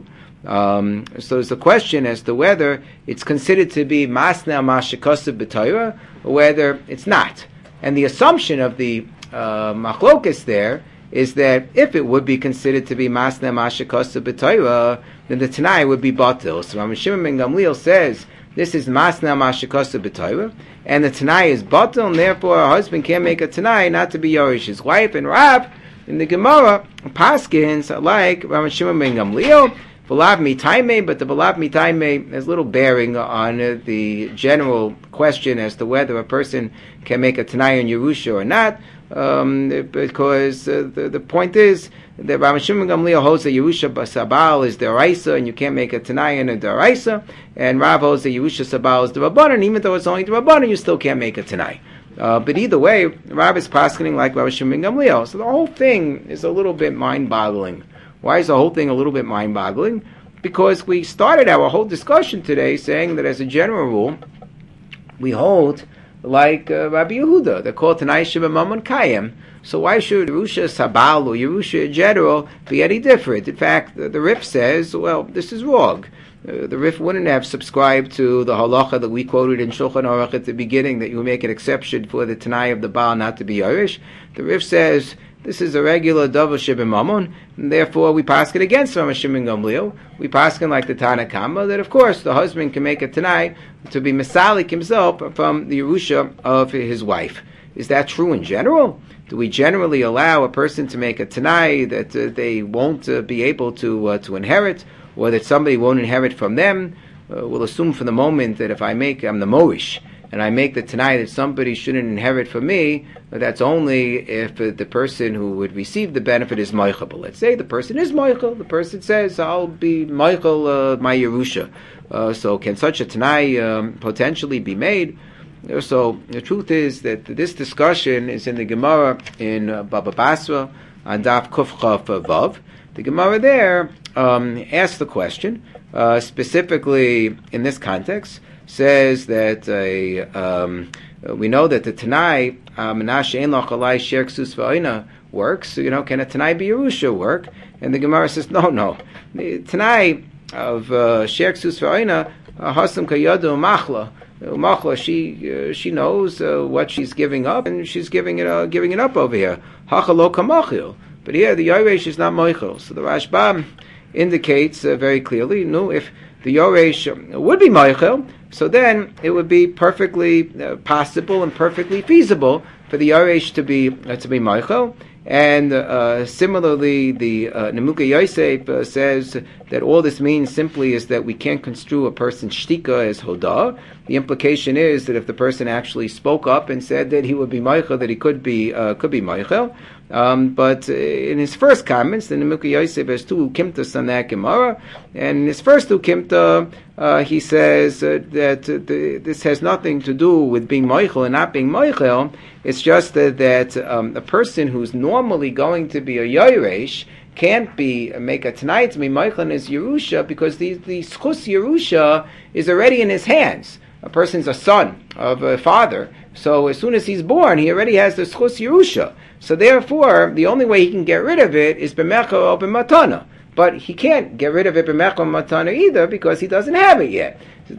Um, so there's a question as to whether it's considered to be masna mashikosav b'Torah or whether it's not. And the assumption of the uh, machlokas there is that if it would be considered to be masna mashikosav b'Torah, then the t'nai would be batil. So Rabban Shimon ben Gamliel says this is masna mashikosav b'Torah, and the t'nai is batil, and therefore a husband can't make a t'nai not to be yorish his wife. And Rav in the Gemara, Paskins, like Rabban Shimon ben Gamliel, V'lav mitaymei, but the v'lav mitaymei has little bearing on uh, the general question as to whether a person can make a t'nai in Yerusha or not, um, because uh, the, the point is that Rabban Shimon ben Gamliel holds that Yerusha Sabal is the Araisa, and you can't make a t'nai in a Daraisa, and Rav holds that Yerusha Sabal is the Rabbanan, even though it's only the Rabbanan, you still can't make a t'nai. Uh, but either way, Rav is paskening like Rabban Shimon ben Gamliel. So the whole thing is a little bit mind-boggling. Why is the whole thing a little bit mind-boggling? Because we started our whole discussion today saying that as a general rule, we hold like uh, Rabbi Yehuda. They're called Tanai Shebemamon Kayim. So why should Yerusha Sabal or Yerusha in general be any different? In fact, the, the Rif says, well, this is wrong. Uh, the Rif wouldn't have subscribed to the halacha that we quoted in Shulchan Aruch at the beginning, that you make an exception for the Tanai of the Baal not to be Irish. The Rif says, this is a regular Davar Shebemamon, and therefore we paskin against Rav Shimon Gamliel. We paskin like the Tana Kama, that of course the husband can make a Tanai to be Masalik himself from the Yerusha of his wife. Is that true in general? Do we generally allow a person to make a Tanai that uh, they won't uh, be able to uh, to inherit, or that somebody won't inherit from them? Uh, we'll assume for the moment that if I make, I'm the Moish, and I make the Tanai that somebody shouldn't inherit from me, that's only if uh, the person who would receive the benefit is Moichel. But let's say the person is Moichel. The person says, I'll be Moichel, uh, my Yerusha. Uh, so can such a Tanai um, potentially be made? So the truth is that this discussion is in the Gemara in uh, Baba Basra on Daf Kuf Chaf Vav. The Gemara there um, asks the question, uh, specifically in this context, says that uh, um, we know that the Tanai Menashe Ein Lach Alai Sher Ksus V'Oina works. You know, can a Tanai be Yerusha work? And the Gemara says, no, no. The Tanai of uh, Sher Ksus V'Oina Hasam Kayadu Machla. Machla, she uh, she knows uh, what she's giving up, and she's giving it uh, giving it up over here. Hachalo kamachil, but here the Yoresh is not moichel. So the Rashbam indicates uh, very clearly, no, if the Yoresh would be moichel, so then it would be perfectly uh, possible and perfectly feasible for the Yoresh to be uh, to be moichel. And uh, similarly, the uh, Nemuka Yosef uh, says that all this means simply is that we can't construe a person's shtika as hodah. The implication is that if the person actually spoke up and said that he would be meichel, that he could be uh, could be meichel. Um, but in his first comments, the Nemuka Yosef has two ukimtas on that Gemara, and in his first ukimta, uh, he says uh, that uh, the, this has nothing to do with being meichel and not being meichel. It's just that, that um, a person who's normally going to be a yoresh can't be make a Tanai to be meichel in his Yerusha, because the the schus Yerusha is already in his hands. A person's a son of a father, so as soon as he's born, he already has the schus Yerusha. So therefore, the only way he can get rid of it is b'mecha or b'matana. But he can't get rid of it b'mecha or matana either, because he doesn't have it yet.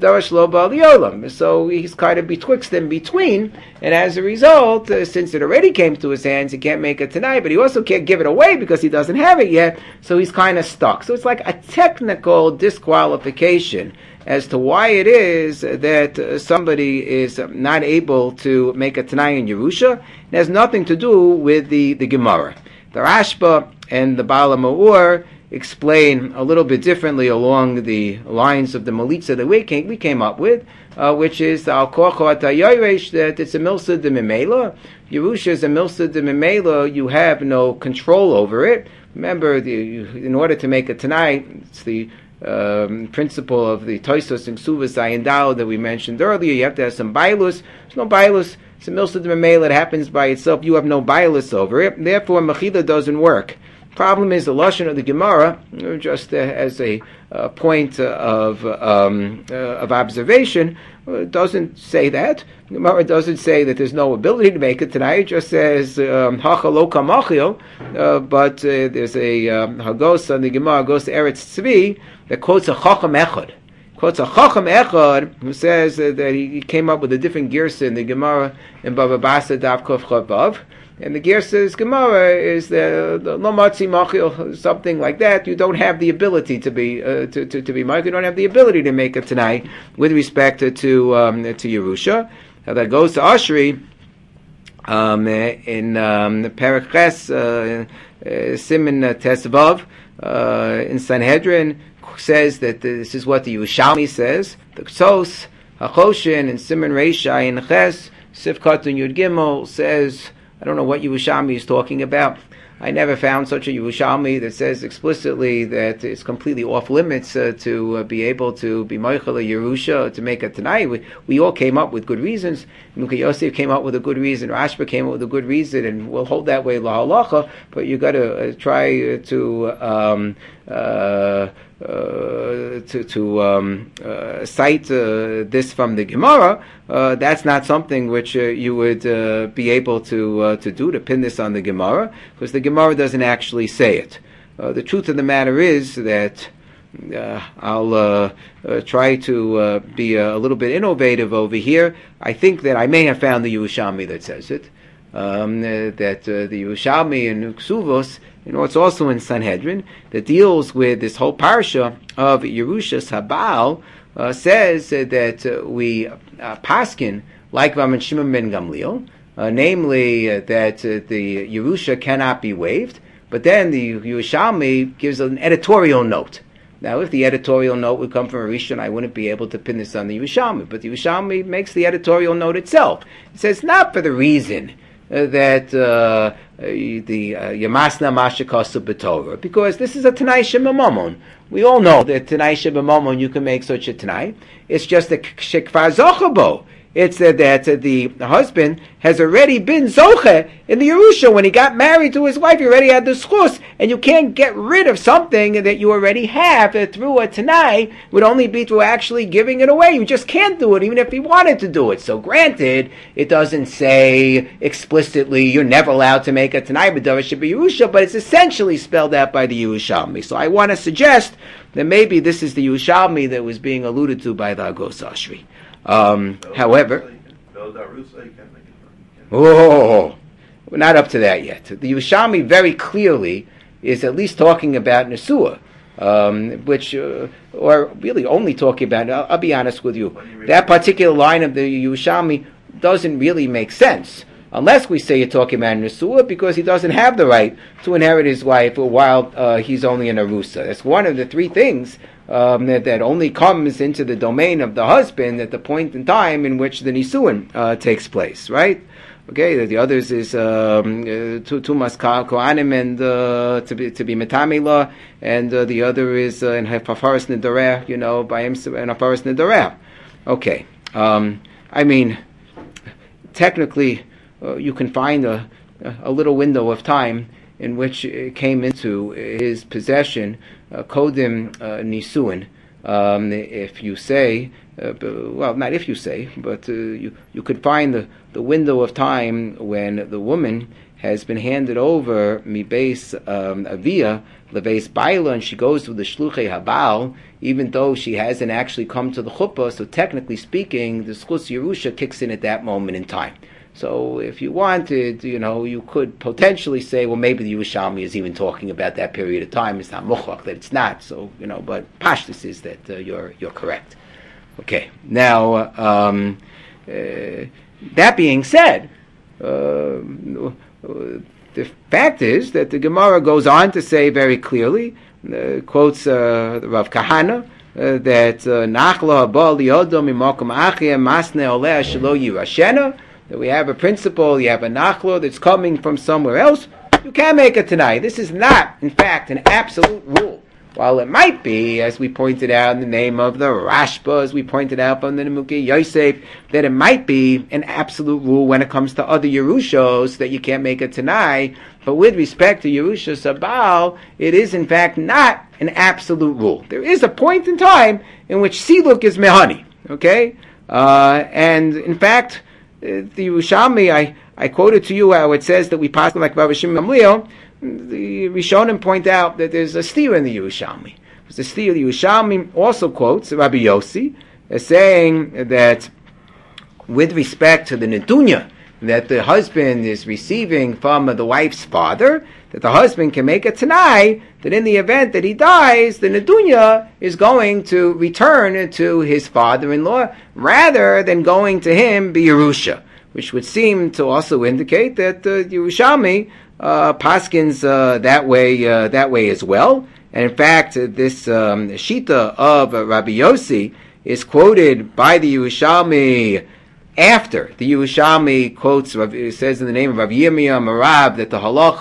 So he's kind of betwixt and between, and as a result, uh, since it already came to his hands, he can't make it tonight, but he also can't give it away because he doesn't have it yet, so he's kind of stuck. So it's like a technical disqualification as to why it is that uh, somebody is not able to make a Tanai in Yerusha. It has nothing to do with the, the Gemara. The Rashba and the Baal HaMa'ur explain a little bit differently along the lines of the Malitza that we came, we came up with, uh, which is Al Kocho Atayoresh, that it's a Milsa de Mimela. Yerusha is a Milsa de Mimela, you have no control over it. Remember, the, in order to make a Tanai, it's the um, principle of the Toisos and Ksuvas Ayin Dal that we mentioned earlier. You have to have some bailus. There's no bailus. It's a Milsa de Mimela, it happens by itself. You have no bailus over it. Therefore, Mechila doesn't work. Problem is the lashon of the Gemara, just uh, as a uh, point uh, of um, uh, of observation, uh, doesn't say that. The Gemara doesn't say that there's no ability to make it tonight. It just says hacha lo kamachil. But uh, there's a um, hagos on the Gemara, goes to Eretz Tzvi, that quotes a chacham echad. Quotes a chacham echad who says uh, that he came up with a different girsa in the Gemara in Baba Basra Daf Kuf Chavav. And the Gersa's Gemara is the lo matzi machil, something like that. You don't have the ability to be uh, to, to to be machil. You don't have the ability to make it tonight with respect to to, um, to Yerusha. Now that goes to Ashri um, in um, the Perek Ches uh, uh, Siman Tesvav uh, in Sanhedrin says that this is what the Yerushalmi says. The Ksos Hachoshin and Siman Reishai in Ches Sifkat and Yud Gimel says. I don't know what Yerushalmi is talking about. I never found such a Yerushalmi that says explicitly that it's completely off limits uh, to uh, be able to be Moichel Yerusha, to make a Tanai. We, we all came up with good reasons. Nuka Yosef came up with a good reason. Rashba came up with a good reason, and we'll hold that way la halacha. But you got to uh, try to um, uh, uh, to, to um, uh, cite uh, this from the Gemara, uh, that's not something which uh, you would uh, be able to uh, to do, to pin this on the Gemara, because the Gemara doesn't actually say it. Uh, the truth of the matter is that uh, I'll uh, uh, try to uh, be a, a little bit innovative over here. I think that I may have found the Yerushalmi that says it. Um, uh, that uh, the Yerushalmi in Ksuvos, you know, it's also in Sanhedrin, that deals with this whole parsha of Yerushas Habal, uh, says uh, that uh, we uh, paskin like Rav Shimon ben Gamliel, uh, namely uh, that uh, the Yerusha cannot be waived, but then the Yerushalmi gives an editorial note. Now, if the editorial note would come from a Rishon, I wouldn't be able to pin this on the Yerushalmi, but the Yerushalmi makes the editorial note itself. It says, not for the reason Uh, that uh, the Yamasna Mashikosu B'Torah, because this is a Tanai Shemamomon. We all know that Tanai Shemamomon, you can make such a Tanai. It's just a Shekvar Zochabo. It's uh, that uh, the husband has already been Zoche in the Yerusha. When he got married to his wife, he already had the schus, and you can't get rid of something that you already have uh, through a Tanai. It would only be through actually giving it away. You just can't do it, even if he wanted to do it. So granted, it doesn't say explicitly you're never allowed to make a Tanai B'Davar Sheba Yerusha, but it's essentially spelled out by the Yerushalmi. So I want to suggest that maybe this is the Yerushalmi that was being alluded to by the Agos Ashri. Um, however, oh, we're not up to that yet. The Yerushalmi very clearly is at least talking about Nesua, um, which, uh, or really only talking about, I'll, I'll be honest with you, that particular line of the Yerushalmi doesn't really make sense, unless we say you're talking about Nesua, because he doesn't have the right to inherit his wife while uh, he's only an Arusa. That's one of the three things Um, that, that only comes into the domain of the husband at the point in time in which the Nisuin uh, takes place, right? Okay, the, the others is um, uh, Tumas Kohanim and uh, to be to be Metamila, and uh, the other is uh, in Hafaras Nidareh, you know, by him and Hafaras Nidareh. Okay, um, I mean, technically, uh, you can find a a little window of time in which it came into his possession, uh, Kodim uh, Nisuin. Um, if you say, uh, well, not if you say, but uh, you you could find the, the window of time when the woman has been handed over mibeis um, avia leveis baila, and she goes to the shluchei habal, even though she hasn't actually come to the chuppah. So technically speaking, the schus Yerusha kicks in at that moment in time. So if you wanted, you know, you could potentially say, well, maybe the Yerushalmi is even talking about that period of time. It's not muchach that it's not. So, you know, but pashtus is that uh, you're you're correct. Okay. Now, um, uh, that being said, uh, the fact is that the Gemara goes on to say very clearly, uh, quotes uh, Rav Kahana, uh, that Nachla haba liyodom imakom achia masne oleh shelo yirashena. That we have a principle, you have a nachlo that's coming from somewhere else, you can't make it tonight. This is not, in fact, an absolute rule. While it might be, as we pointed out in the name of the Rashba, as we pointed out from the Nemuki Yosef, that it might be an absolute rule when it comes to other Yerushos, that you can't make it tonight. But with respect to Yerusha Sabal, it is in fact not an absolute rule. There is a point in time in which Siluk is Mehani, okay? Uh, and in fact, the Yerushalmi, I, I quoted to you how it says that we pass like Rav Shimon Gamliel. The Rishonim point out that there's a steer in the Yerushalmi. The steer, the Yerushalmi also quotes Rabbi Yossi as saying that with respect to the Nedunya that the husband is receiving from the wife's father, that the husband can make a Tanai, that in the event that he dies, the Nedunya is going to return to his father-in-law, rather than going to him be Yerusha, which would seem to also indicate that the uh, Yerushalmi uh, paskins uh, that way uh, that way as well. And in fact, uh, this um, Shita of uh, Rabbi Yossi is quoted by the Yerushalmi after the Yerushalmi quotes, it says in the name of Rav Yirmiyah Marav that the halacha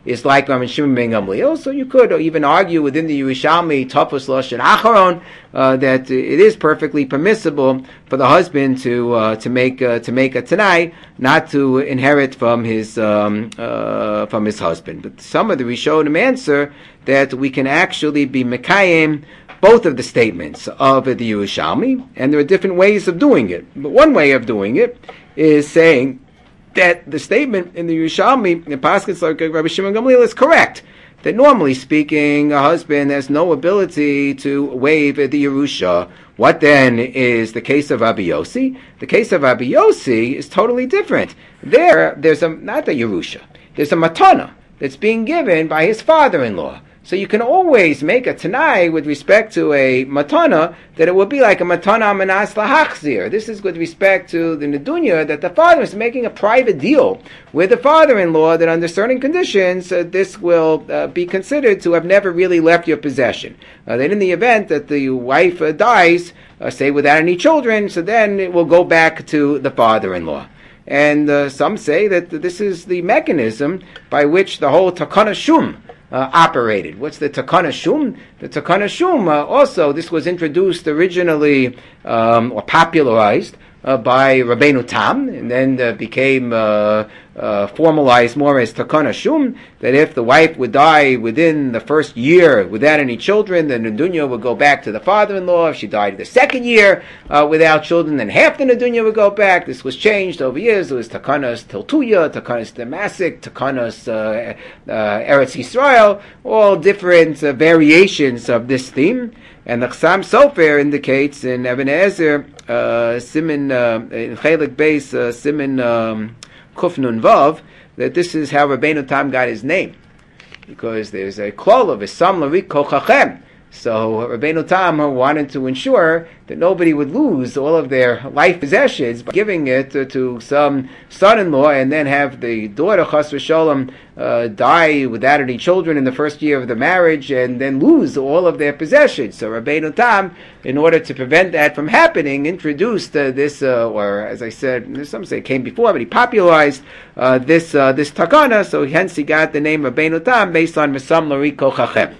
is like Rabbi Shimon ben Gamliel. So you could even argue within the Yerushalmi Tafus Lashon Acharon uh, that it is perfectly permissible for the husband to uh, to make uh, to make a Tanai, not to inherit from his um, uh, from his husband. But some of the Rishonim answer that we can actually be Mekayim both of the statements of the Yerushalmi, and there are different ways of doing it. But one way of doing it is saying that the statement in the Yerushalmi, in Paschas like Rabbi Shimon Gamliel, is correct. That normally speaking, a husband has no ability to waive the Yerusha. What then is the case of Rabbi Yossi? The case of Rabbi Yossi is totally different. There, there's a, not a Yerusha, there's a matana that's being given by his father-in-law. So you can always make a Tanai with respect to a matana that it will be like a matana manas lahachzir. This is with respect to the nedunya, that the father is making a private deal with the father-in-law that under certain conditions uh, this will uh, be considered to have never really left your possession. Uh, then in the event that the wife uh, dies, uh, say without any children, so then it will go back to the father-in-law. And uh, some say that this is the mechanism by which the whole takana shum Uh, operated. What's the Takana Shum? The Takana Shum, uh, also, this was introduced originally um, or popularized uh, by Rabbeinu Tam, and then uh, became uh, uh, formalized more as Takana Shum, that if the wife would die within the first year without any children, then the Nedunya would go back to the father-in-law. If she died the second year uh, without children, then half the Nedunya would go back. This was changed over years. It was Takanas Tiltuya, Takanas Damasik, Takanas uh, uh, Eretz Yisrael, all different uh, variations of this theme. And the Chassam Sofer indicates in Eben Ezer, uh, Siman, uh, in Chelik Beis, uh, Siman um, Kuf Nun Vav, that this is how Rabbeinu Tam got his name. Because there's a klol of Esam Larik Kochachem. So Rabbeinu Tam wanted to ensure that nobody would lose all of their life possessions by giving it to, to some son-in-law, and then have the daughter Chas v'Sholem uh, die without any children in the first year of the marriage, and then lose all of their possessions. So Rabbeinu Tam, in order to prevent that from happening, introduced uh, this, uh, or as I said, some say it came before, but he popularized uh, this uh, this takana. So hence he got the name Rabbeinu Tam based on Mesam Larik Kochachem.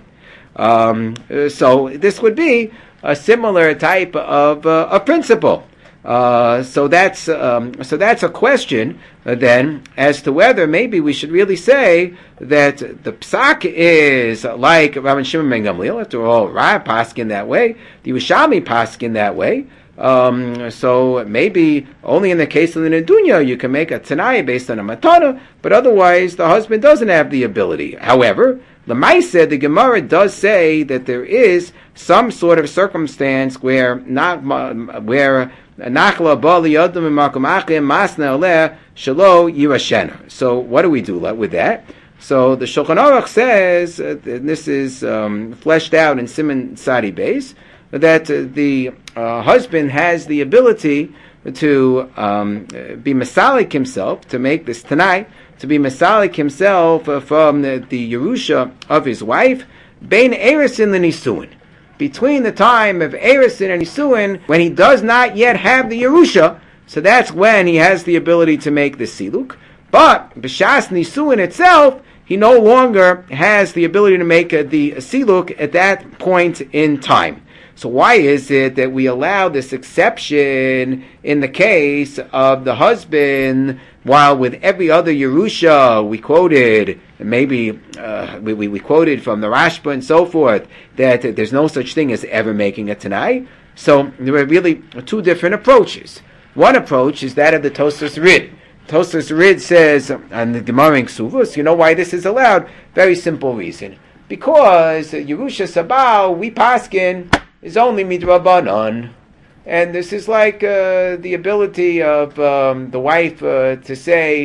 Um, so this would be a similar type of uh, a principle. Uh, so that's um, so that's a question uh, then as to whether maybe we should really say that the psak is like Rabbi Shimon ben Gamliel. After all, Rav paskin that way, the Yerushalmi paskin that way. Um, so maybe only in the case of the nedunya you can make a tanai based on a matana, but otherwise the husband doesn't have the ability. However, L'maiseh, the Gemara does say that there is some sort of circumstance where not where nachla bali yadam makom achim masna oleh shelo yirashena. So what do we do with that? So the Shulchan Aruch says, uh, and this is um, fleshed out in Siman Sadi Beis, that uh, the uh, husband has the ability to um, be masalik himself, to make this tanai, to be masalik himself uh, from the, the Yerusha of his wife, bein Eresin and Nisuin, between the time of Eresin and Nisuin, when he does not yet have the Yerusha, so that's when he has the ability to make the siluk. But b'shas Nisuin itself, he no longer has the ability to make uh, the siluk at that point in time. So why is it that we allow this exception in the case of the husband, while with every other Yerusha we quoted, maybe uh, we, we, we quoted from the Rashba and so forth, that uh, there's no such thing as ever making a Tanai? So there are really two different approaches. One approach is that of the Tosfos Rid. Tosfos Rid says on the Gemara in Ksuvos, you know why this is allowed? Very simple reason. Because Yerusha Sabal, we paskin, is only midrabanan, and this is like uh, the ability of um, the wife uh, to say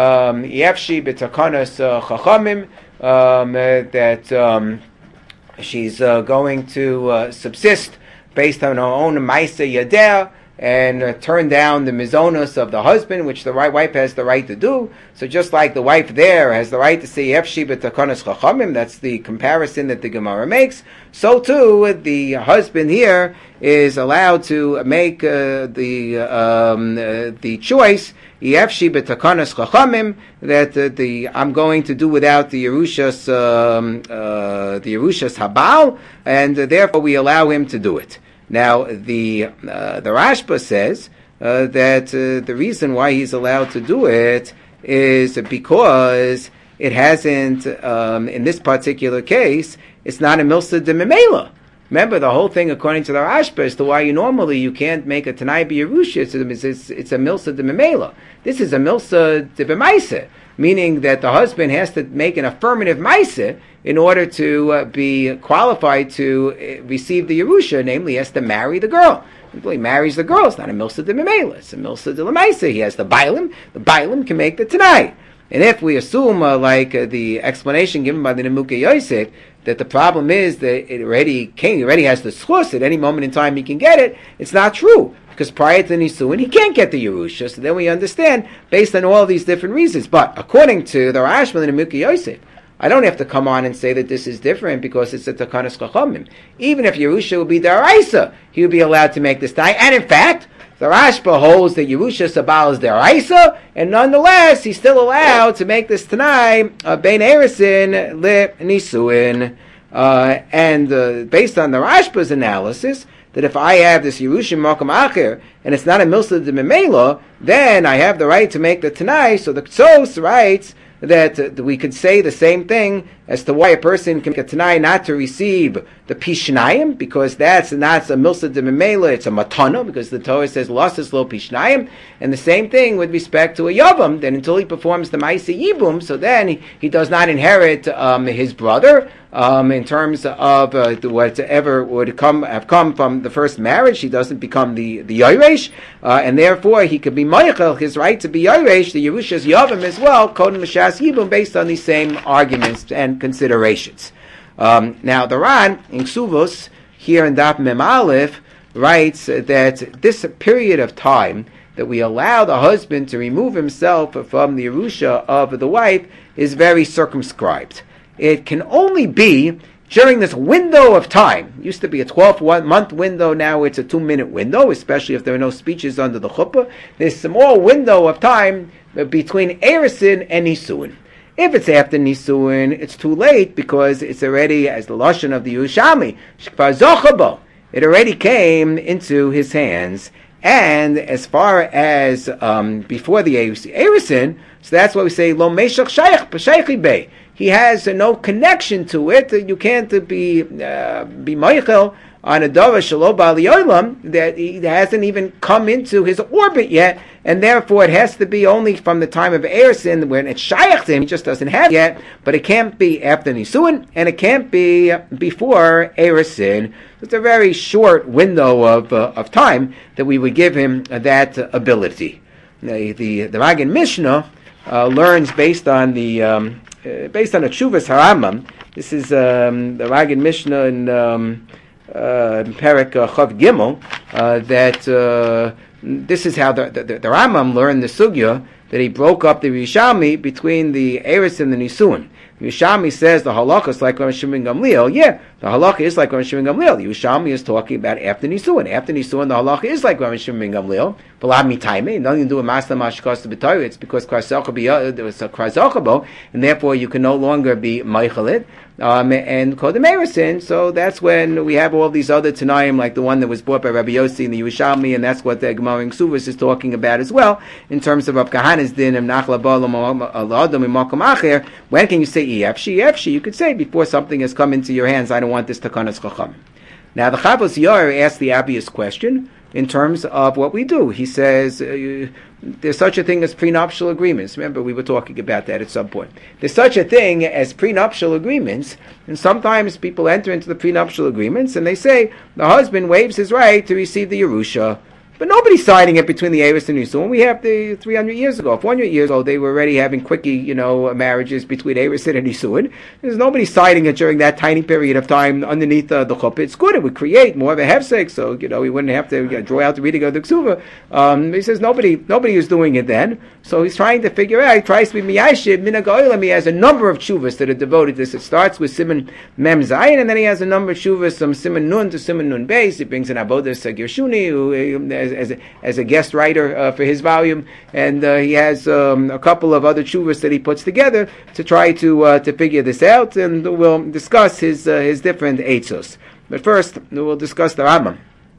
yefshi b'takanas chachamim, um, uh, that um, she's uh, going to uh, subsist based on her own ma'aseh yadeh, and uh, turn down the mizonos of the husband, which the right wife has the right to do. So just like the wife there has the right to say Yefshi b'takonos chachamim, that's the comparison that the Gemara makes, so too the husband here is allowed to make uh, the um, uh, the choice Yefshi b'takonos chachamim, that uh, the I'm going to do without the Yerushas um, uh, the Yerushas Habal, and uh, therefore we allow him to do it. Now, the uh, the Rashba says uh, that uh, the reason why he's allowed to do it is because it hasn't, um, in this particular case, it's not a milsa de memela. Remember, the whole thing, according to the Rashba, as to why you normally you can't make a Tanai b'Yerusha, it's, it's, it's a milsa de memela. This is a milsa de b'maisa, meaning that the husband has to make an affirmative maisa in order to uh, be qualified to uh, receive the Yerusha, namely, he has to marry the girl. If he marries the girl, it's not a milsa de memela, it's a milsa de lemaisa. He has the bailim, the bailim can make the Tanai. And if we assume, uh, like uh, the explanation given by the Nemuka Yosef, that the problem is that it already came, he already has the schus, at any moment in time he can get it, it's not true. Because prior to Nisuin, he can't get the Yerusha. So then we understand, based on all these different reasons. But according to the Rashba and the Nemuka Yosef, I don't have to come on and say that this is different because it's a Takanas Chachamim. Even if Yerusha would be Daraisa, he would be allowed to make this Tanai. And in fact, the Rashba holds that Yerusha Sabal is Daraisa, and nonetheless, he's still allowed to make this Tanai uh, Bein Erisin Le Nisuin. Uh, and uh, based on the Rashba's analysis, that if I have this Yerusha Makam Acher, and it's not a Milsa de Memela, then I have the right to make the Tanai. So the Ktsos writes that uh, we could say the same thing as to why a person can make a Tanai not to receive the Pishnayim, because that's not a Milsa de Memela, it's a Matana, because the Torah says, Losses lo Pishnayim, and the same thing with respect to a Yavam, that until he performs the Maisa Yibum, so then he, he does not inherit um, his brother, um, in terms of uh, whatever would come have come from the first marriage, he doesn't become the, the Yoresh, uh, and therefore he could be Moichel, his right to be Yoresh, the Yerusha's Yavam as well, Kodem Mashas Yibum, based on these same arguments and considerations. Um, now, the Ran in Ksuvos, here in Daf Mem Aleph, writes that this period of time that we allow the husband to remove himself from the Yerusha of the wife is very circumscribed. It can only be during this window of time. It used to be a twelve-month window, now it's a two-minute window, especially if there are no speeches under the chuppah. There's a small window of time between Erisin and Nisuin. If it's after Nisuin, it's too late because it's already, as the Lashon of the Yerushalmi, Shkvar Zochabo, it already came into his hands. And as far as um, before the Erisin, so that's why we say Lo Meshach Shaykh B'Shaychi Bey. He has uh, no connection to it. You can't uh, be uh, be Meichel on a Dava Shelo Bali Olam that he hasn't even come into his orbit yet, and therefore it has to be only from the time of Erisin when it's Shaykh to him. He just doesn't have it yet, but it can't be after Nisuin, and it can't be before Erisin. It's a very short window of uh, of time that we would give him uh, that uh, ability. The the, the Magen Mishnah uh, learns based on the um, uh, based on the Tshuvas Harambam. This is um, the Magen Mishnah in um, uh, Perek uh, Chav Gimel uh, that uh, this is how the, the, the Rambam learned the sugya that he broke up the Yerushalmi between the Eris and the Nisuin. The Yerushalmi says the halakha is like Rav Shimon Gamliel. Yeah, the halakha is like Rav Shimon Gamliel. The Yerushalmi is talking about after Nisuin. After Nisuin, the halakha is like Rav Shimon Gamliel. Nothing to do with Masna Mashkas to B'Torah. It's because there was a Krasachabo, and therefore you can no longer be Meichelit. Um, and Kodem Erisin, so that's when we have all these other Tanaim, like the one that was brought by Rabbi Yossi in the Yerushalmi, and that's what the Gemara in Ksuvos is talking about as well, in terms of Rav Kahane's din, when can you say Efshi? Efshi, you could say before something has come into your hands, I don't want this Takanas Chacham. Now the Chavos Yair asked the obvious question in terms of what we do. He says, uh, there's such a thing as prenuptial agreements. Remember, we were talking about that at some point. There's such a thing as prenuptial agreements, and sometimes people enter into the prenuptial agreements, and they say the husband waives his right to receive the Yerusha. But nobody's siding it between the Eris and Nisuin. We have the three hundred years ago. four hundred years ago, they were already having quickie, you know, marriages between Eris and Nisuin. There's nobody siding it during that tiny period of time underneath uh, the chuppah. It's good. It would create more of a hefsek, so, you know, we wouldn't have to you know, draw out the reading of the ksuva. Um, he says nobody nobody is doing it then. So he's trying to figure out, he tries to be miyashib, minag. He has a number of shuvas that are devoted to this. It starts with Simon Mem Zayin, and then he has a number of shuvas from Simon Nun to Simon Nun Beis. He brings in Abodas Gershuni, who, as, as, a, as a guest writer uh, for his volume, and uh, he has um, a couple of other shuvas that he puts together to try to uh, to figure this out, and we'll discuss his uh, his different eitzos. But first, we'll discuss the Rambam.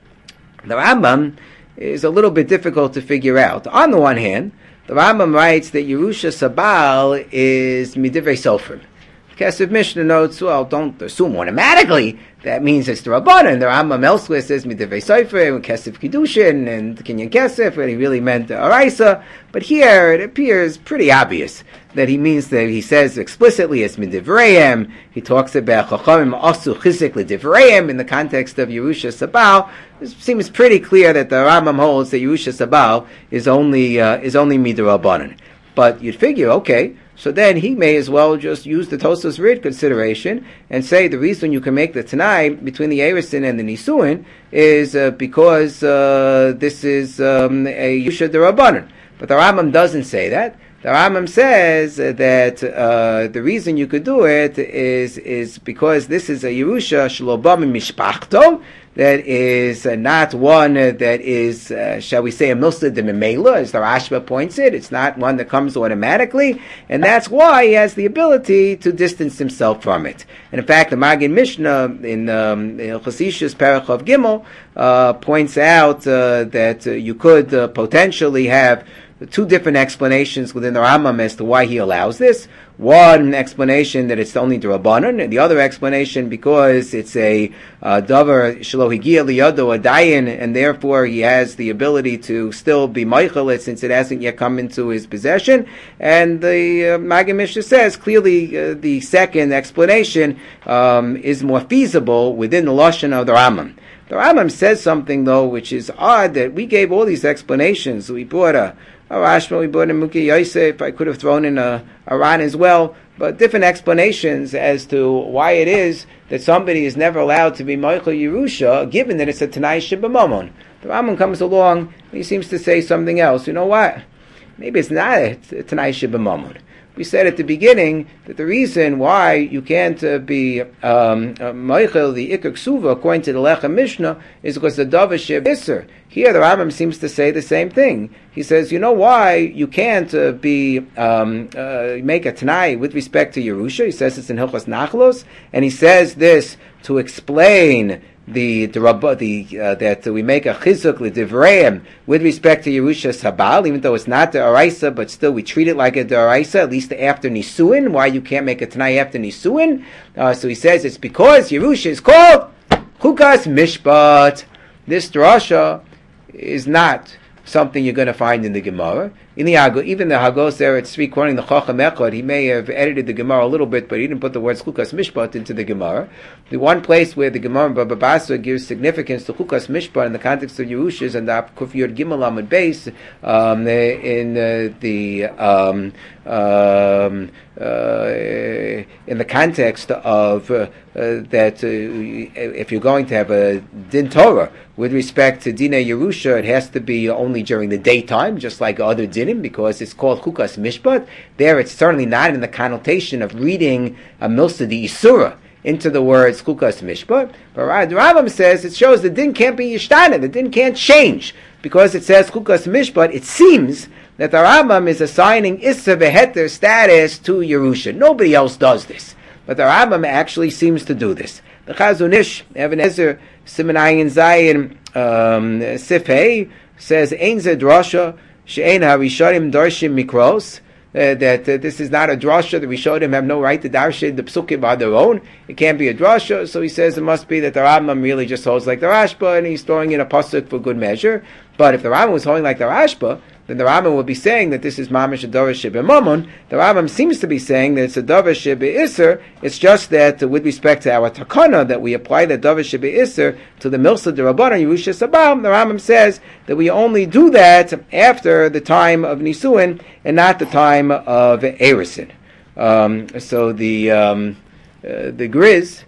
The Rambam is a little bit difficult to figure out. On the one hand, the Rambam writes that Yerusha Sabal is Midivrei Sofer. Kesef Mishnah notes, well, don't assume automatically that means it's the Rabbanan. The Rambam elsewhere says Midivrei Sofer and Kesef Kiddushin and Kinyan Kesef, and he really meant the Araisa. But here it appears pretty obvious that he means that he says explicitly it's Midivreim. He talks about Chachamim Asu Chizik L'Divreim in the context of Yerusha Sabal. It seems pretty clear that the Rambam holds that Yerusha Sabal is only uh, is only Midrabanan. But you'd figure, okay, so then he may as well just use the Tosfos Rid consideration and say the reason you can make the Tanai between the Erisin and the Nisuin is uh, because uh, this is um, a Yusha Derabanan. But the Rambam doesn't say that. The Rambam says that uh, the reason you could do it is is because this is a Yerusha Shlobam Mishpachto, that is uh, not one uh, that is, uh, shall we say, a milsa de memela, as the Rashba points it. It's not one that comes automatically, and that's why he has the ability to distance himself from it. And in fact, the Magid Mishnah in um, Chasishus Perach of Gimel uh, points out uh, that uh, you could uh, potentially have two different explanations within the Rambam as to why he allows this. One explanation that it's only the Rabbanon, and the other explanation because it's a uh, davar shelo higia liyado, a dayan, and therefore he has the ability to still be meichel it since it hasn't yet come into his possession. And the uh, Magid Mishnah says clearly uh, the second explanation um, is more feasible within the lashon of the Rambam. The Rambam says something though which is odd, that we gave all these explanations. We brought a a Rashba, we brought in Muki Yosef. I could have thrown in a, a Ran as well, but different explanations as to why it is that somebody is never allowed to be Meichel Yerusha, given that it's a Tanai Shibamomon. The Rambam comes along, and he seems to say something else. You know what? Maybe it's not a Tanai Shibamomon. We said at the beginning that the reason why you can't uh, be um, uh, Meichel, the Ikar Ksuva, according to the Lechem Mishnah, is because the Dava Shev Isser. Here the Rambam seems to say the same thing. He says, you know why you can't uh, be um, uh, make a Tanai with respect to Yerusha? He says it's in Hilchos Nachlos, and he says this to explain the the, the uh, that we make a chizuk l'divreim with respect to Yerusha Sabal, even though it's not the Araisa, but still we treat it like a Araisa, at least after Nisuin. Why you can't make a Tanai after Nisuin? Uh, so he says it's because Yerusha is called Chukas Mishpat. This drasha is not something you're going to find in the Gemara. In the Hagos, even the Hagos there at Tzvi quoting the Chacham Echad, he may have edited the Gemara a little bit, but he didn't put the words Chukas Mishpat into the Gemara. The one place where the Gemara in Baba Basra gives significance to Chukas Mishpat in the context of Yerusha is in the Kuf Yod Gimel Amud Beis, um, in uh, the um, um, uh, in the context of uh, uh, that uh, if you're going to have a Din Torah with respect to Dinei Yerusha, it has to be only during the daytime, just like other dinim, because it's called Chukas Mishpat. There, it's certainly not in the connotation of reading a milsa di Isura into the words Chukas Mishpat. But the Rambam says it shows the din can't be Yishtana, the din can't change, because it says Chukas Mishpat. It seems that the Rambam is assigning Issa Veheter status to Yerusha. Nobody else does this, but the Rambam actually seems to do this. The Chazon Ish, Even Ezer, Siman Ayin Zayin, um, Sifhei, says Ein Ze Drasha She'ein HaRishonim Darshim Mikros, uh, that uh, this is not a drasha. The Rishonim have no right to darshan the psukim on their own. It can't be a drasha. So he says it must be that the Rambam really just holds like the Rashba, and he's throwing in a pasuk for good measure. But if the Rambam was holding like the Rashba, then the Rambam would be saying that this is mamish a davar shebe'mamun. The Rambam seems to be saying that it's a davar shebe'isser. It's just that uh, with respect to our takana, that we apply the davar shebe'isser to the milsa d'Rabbanan Yerusha Sabal. The Rambam says that we only do that after the time of Nisuin and not the time of Eresin. Um, so the um, uh, the Griz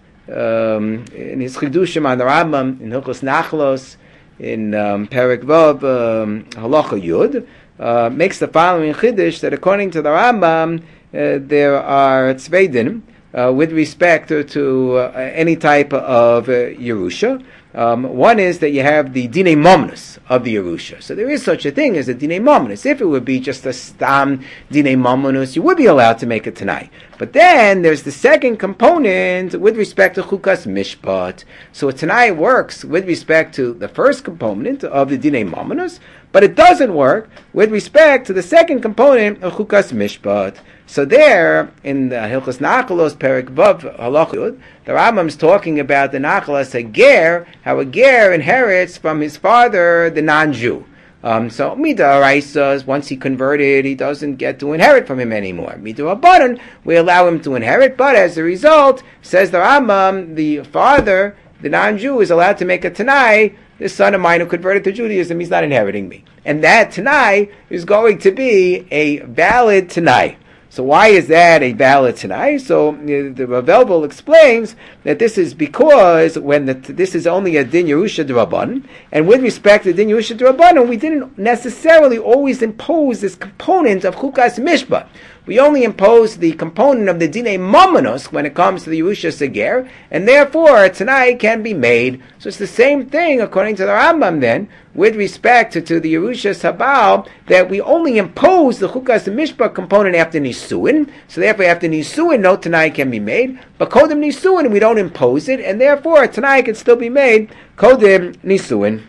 um, in his chidushim on the Rambam in Hilchos Nachlos in um, Perek Vav um, Halacha Yud uh, makes the following chiddush that according to the Rambam uh, there are tzvei uh, with respect to, to uh, any type of uh, Yerusha. Um, one is that you have the Dinei Momnus of the Yerusha. So there is such a thing as a Dinei Momnus. If it would be just a Stam Dinei Momnus, you would be allowed to make it tonight. But then there's the second component with respect to Chukas Mishpat. So tonight works with respect to the first component of the Dinei Momnus, but it doesn't work with respect to the second component of Chukas Mishpat. So there, in the Hilchos Nachalos Perek Vav Halacha Yud, the Rambam is talking about the Nachalas a ger, how a ger inherits from his father, the non-Jew. Um, so Mida Araisa, once he converted, he doesn't get to inherit from him anymore. Mida Rabbanan, we allow him to inherit, but as a result, says the Rambam, the father, the non-Jew, is allowed to make a Tanai. This son of mine who converted to Judaism, he's not inheriting me. And that Tanai is going to be a valid Tanai. So why is that a valid Tanai? So the Rav Elvel explains that this is because when the, this is only a Din Yerusha D'Rabbanan, and with respect to Din Yerusha D'Rabbanan, we didn't necessarily always impose this component of Chukas Mishpat. We only impose the component of the Dinei Momonos when it comes to the Yerusha Seger, and therefore a Tanai can be made. So it's the same thing according to the Rambam then, with respect to, to the Yerusha Sabal, that we only impose the Chukas Mishpat component after Nisuin. So therefore after Nisuin no Tanai can be made, but Kodim Nisuin we don't impose it, and therefore a Tanai can still be made Kodim Nisuin.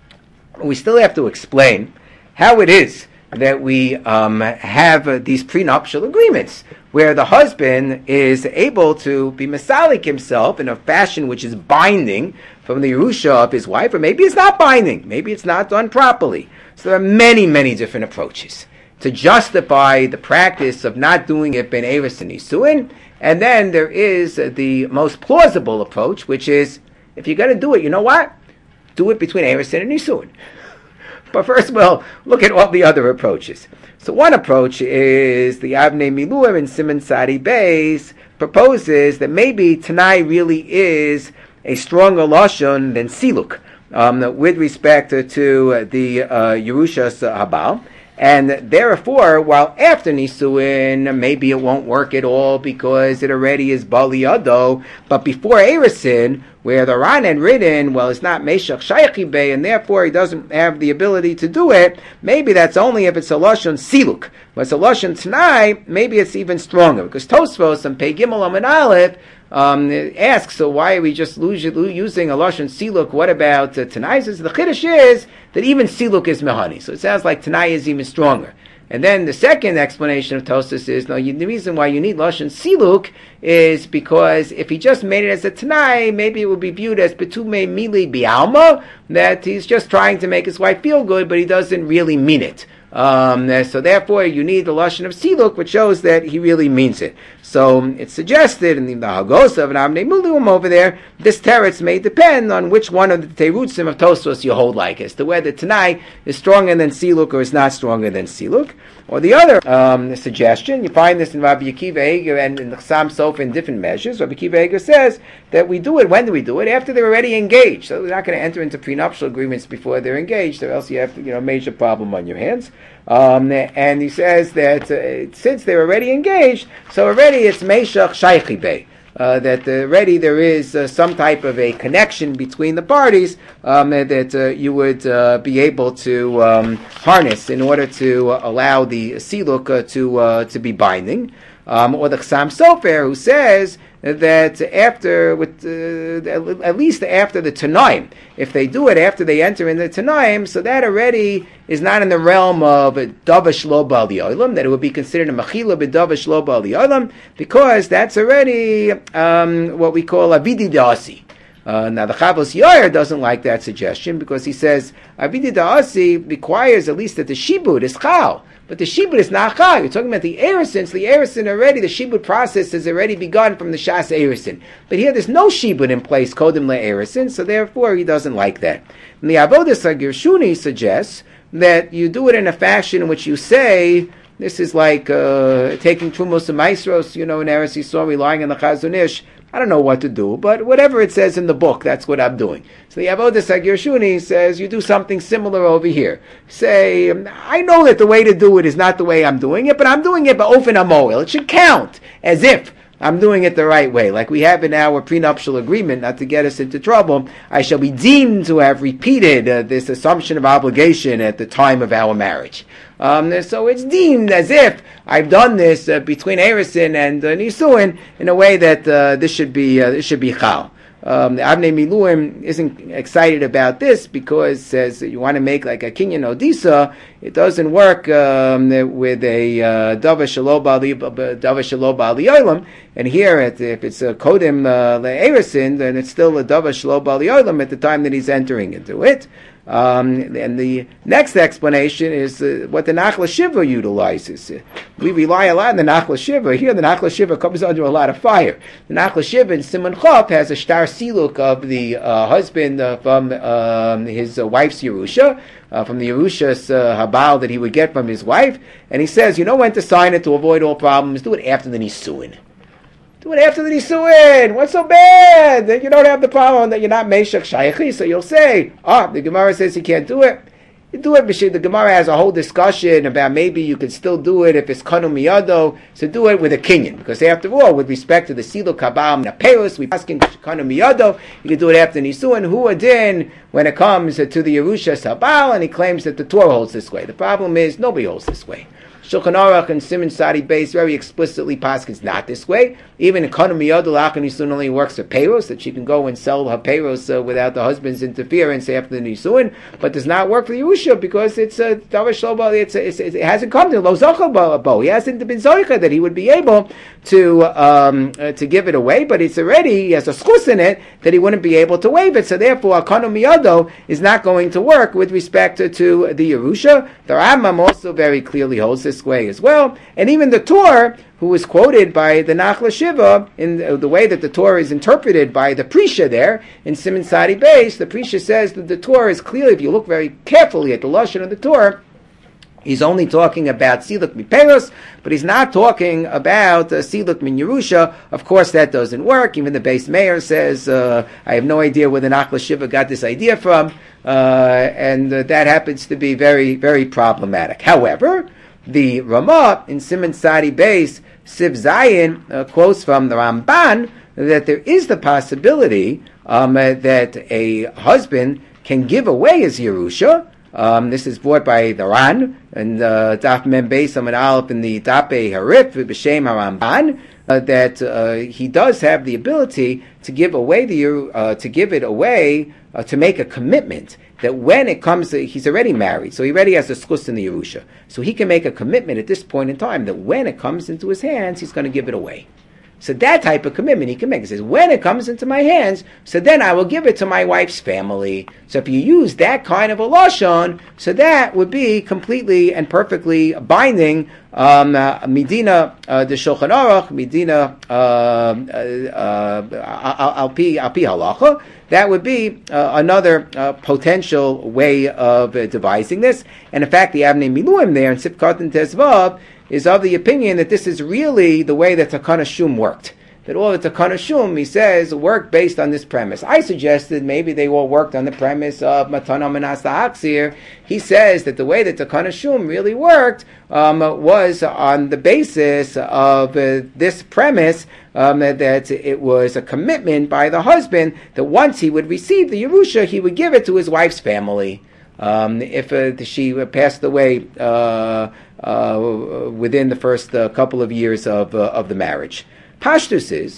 We still have to explain how it is that we um, have uh, these prenuptial agreements where the husband is able to be mesalik himself in a fashion which is binding from the Yerusha of his wife, or maybe it's not binding, maybe it's not done properly. So there are many, many different approaches to justify the practice of not doing it ben Eris and Nisuin, and then there is uh, the most plausible approach, which is, if you're going to do it, you know what? Do it between Eris and Nisuin. But first of all, look at all the other approaches. So one approach is the Avnei Miluim in Siman Sadi Beis proposes that maybe Tanai really is a stronger lashon than Siluk um, with respect to the uh, Yerusha Habal. And therefore, while after Nisuin, maybe it won't work at all because it already is Bali Yado, but before Eresin, where the Ran had written, well, it's not Meshach Shaykhi Bey, and therefore he doesn't have the ability to do it, maybe that's only if it's a Lashon Siluk. But it's a Lashon Tanai, maybe it's even stronger, because Tosfos and Pei Gimel Amid Aleph um, asks, so why are we just using a Lashon Siluk? What about uh, Tanai? So the Chiddush is that even Siluk is Mehani. So it sounds like Tanai is even stronger. And then the second explanation of Tosfos is, no, you, the reason why you need Lashon Siluk is because if he just made it as a Tanai, maybe it would be viewed as Betume Mili Bialma, that he's just trying to make his wife feel good, but he doesn't really mean it. Um, so therefore you need the Lashon of Siluk, which shows that he really means it. So it's suggested in the, the Hagosa of an Avnei Miluim over there, this teretz may depend on which one of the terutzim of Tosfos you hold like, as to whether Tanai is stronger than Siluk or is not stronger than Siluk. Or the other um, suggestion, you find this in Rabbi Akiva Eiger and in the Chassam Sofer in different measures. Rabbi Akiva Eiger says that we do it, when do we do it? After they're already engaged. So they're not going to enter into prenuptial agreements before they're engaged, or else you have, you know, a major problem on your hands. Um, and he says that uh, since they're already engaged, so already it's Meshach Shaykhi Bey. Uh, that already there is uh, some type of a connection between the parties um, that uh, you would uh, be able to um, harness in order to uh, allow the Siluk uh, to uh, to be binding. Um, or the Chassam Sofer, who says that after, with uh, at least after the Tanaim, if they do it after they enter in the Tanaim, so that already is not in the realm of Davash Lo Ba'al Yolam, that it would be considered a Mechila B'Davash Lo Ba'al Yolam, because that's already um, what we call Avidi Dasi. Uh, now the Chavos Yair doesn't like that suggestion because he says Avidi Da'asi requires at least that the shibud is chal, but the shibud is not chal. You're talking about the erisin, so the erisin already, the shibud process has already begun from the shas erisin. But here there's no shibud in place, kodem le'erisin, so therefore he doesn't like that. And the Avodas HaGershuni suggests that you do it in a fashion in which you say, this is like uh, taking Trumos and Maestros, you know, in Eretz Yisrael, relying on the Chazon Ish. I don't know what to do, but whatever it says in the book, that's what I'm doing. So the Avodas HaGershuni says you do something similar over here. Say, I know that the way to do it is not the way I'm doing it, but I'm doing it by Ofen HaMoel. It should count as if I'm doing it the right way. Like we have in our prenuptial agreement, not to get us into trouble, I shall be deemed to have repeated uh, this assumption of obligation at the time of our marriage. Um, so it's deemed as if I've done this uh, between Erisin and uh, Nisuin in a way that uh, this should be uh, this should be chal. Um, the Avnei Miluim isn't excited about this because it says you want to make like a Kinyan Odisa. It doesn't work um, with a Dava Shelo Bali Dava Shelo Bali Olam. And here, if it's a Kodim Le'erisin, then it's still a Dava Shelo Bali Olam at the time that he's entering into it. Um, and the next explanation is uh, what the Nachla Shiva utilizes. We rely a lot on the Nachla Shiva. Here, the Nachla Shiva comes under a lot of fire. The Nachla Shiva in Simon Chaf has a shtar siluk of the uh, husband uh, from um, his uh, wife's Yerusha, uh, from the Yerusha's uh, Habal that he would get from his wife. And he says, you know when to sign it to avoid all problems? Do it after the Nisuin. Do it after the Nisuin. What's so bad? That you don't have the problem that you're not Meshach Shaychi. So you'll say, oh, the Gemara says you can't do it. You do it, the Gemara has a whole discussion about maybe you could still do it if it's Kanu Miyado. So do it with a Kinyan. Because after all, with respect to the Silo Kabam Naperos, we asking Kanu Miyado, you can do it after Nisuin. Who adin when it comes to the Yerusha Sabal, and he claims that the Torah holds this way. The problem is nobody holds this way. Shulchan Aruch and Simon Sadi Beis very explicitly paskins not this way. Even in Kanu Miyado, Lakan Nisuin only works for Peiros, that she can go and sell her Peiros uh, without the husband's interference after the Nisuin, but does not work for Yerusha because it's a Davar Shlomo, it's, it's, it hasn't come to Lo Zochel Bo. He hasn't been Zoicha that he would be able to um, uh, to give it away, but it's already, he has a schus in it that he wouldn't be able to waive it, so therefore Kanu Miyado is not going to work with respect to, to the Yerusha. The Rambam also very clearly holds this way as well, and even the Torah, who was quoted by the Nachla Shiva in the, the way that the Torah is interpreted by the Prisha there in Simon Sadi Beis, the Prisha says that the Torah is clear, if you look very carefully at the Lashon of the Torah, he's only talking about Siluk Miperos, but he's not talking about uh, Siluk Min Yerusha. Of course, that doesn't work. Even the Beis Meir says, uh, I have no idea where the Nachla Shiva got this idea from, uh, and uh, that happens to be very, very problematic. However, the Ramah in Simon Sadi Beis, Siv Zayin, uh, quotes from the Ramban that there is the possibility um, uh, that a husband can give away his Yerusha. Um, this is brought by the Ran and uh, Daf Mem Beis Amud Aleph in the Dape Harif B'Shem HaRamban, uh, that uh, he does have the ability to give away the uh, to give it away uh, to make a commitment that when it comes to, he's already married, so he already has a schus in the Yerusha, so he can make a commitment at this point in time that when it comes into his hands, he's going to give it away. So that type of commitment he can make. He says, when it comes into my hands, so then I will give it to my wife's family. So if you use that kind of a lashon, so that would be completely and perfectly binding um, uh, Medina uh, the Shulchan Aruch, Medina uh, uh, uh, al pi halacha. That would be uh, another uh, potential way of uh, devising this. And in fact, the Avnei Miluim there in Sifkat and Tezvav is of the opinion that this is really the way that Takana Shum worked. That all the Takana Shum, he says, worked based on this premise. I suggested maybe they all worked on the premise of Matana Manas Aksir. He says that the way that Takana Shum really worked um, was on the basis of uh, this premise um, that it was a commitment by the husband that once he would receive the Yerusha, he would give it to his wife's family. Um, if uh, she passed away uh, uh, within the first uh, couple of years of uh, of the marriage. Pashtus is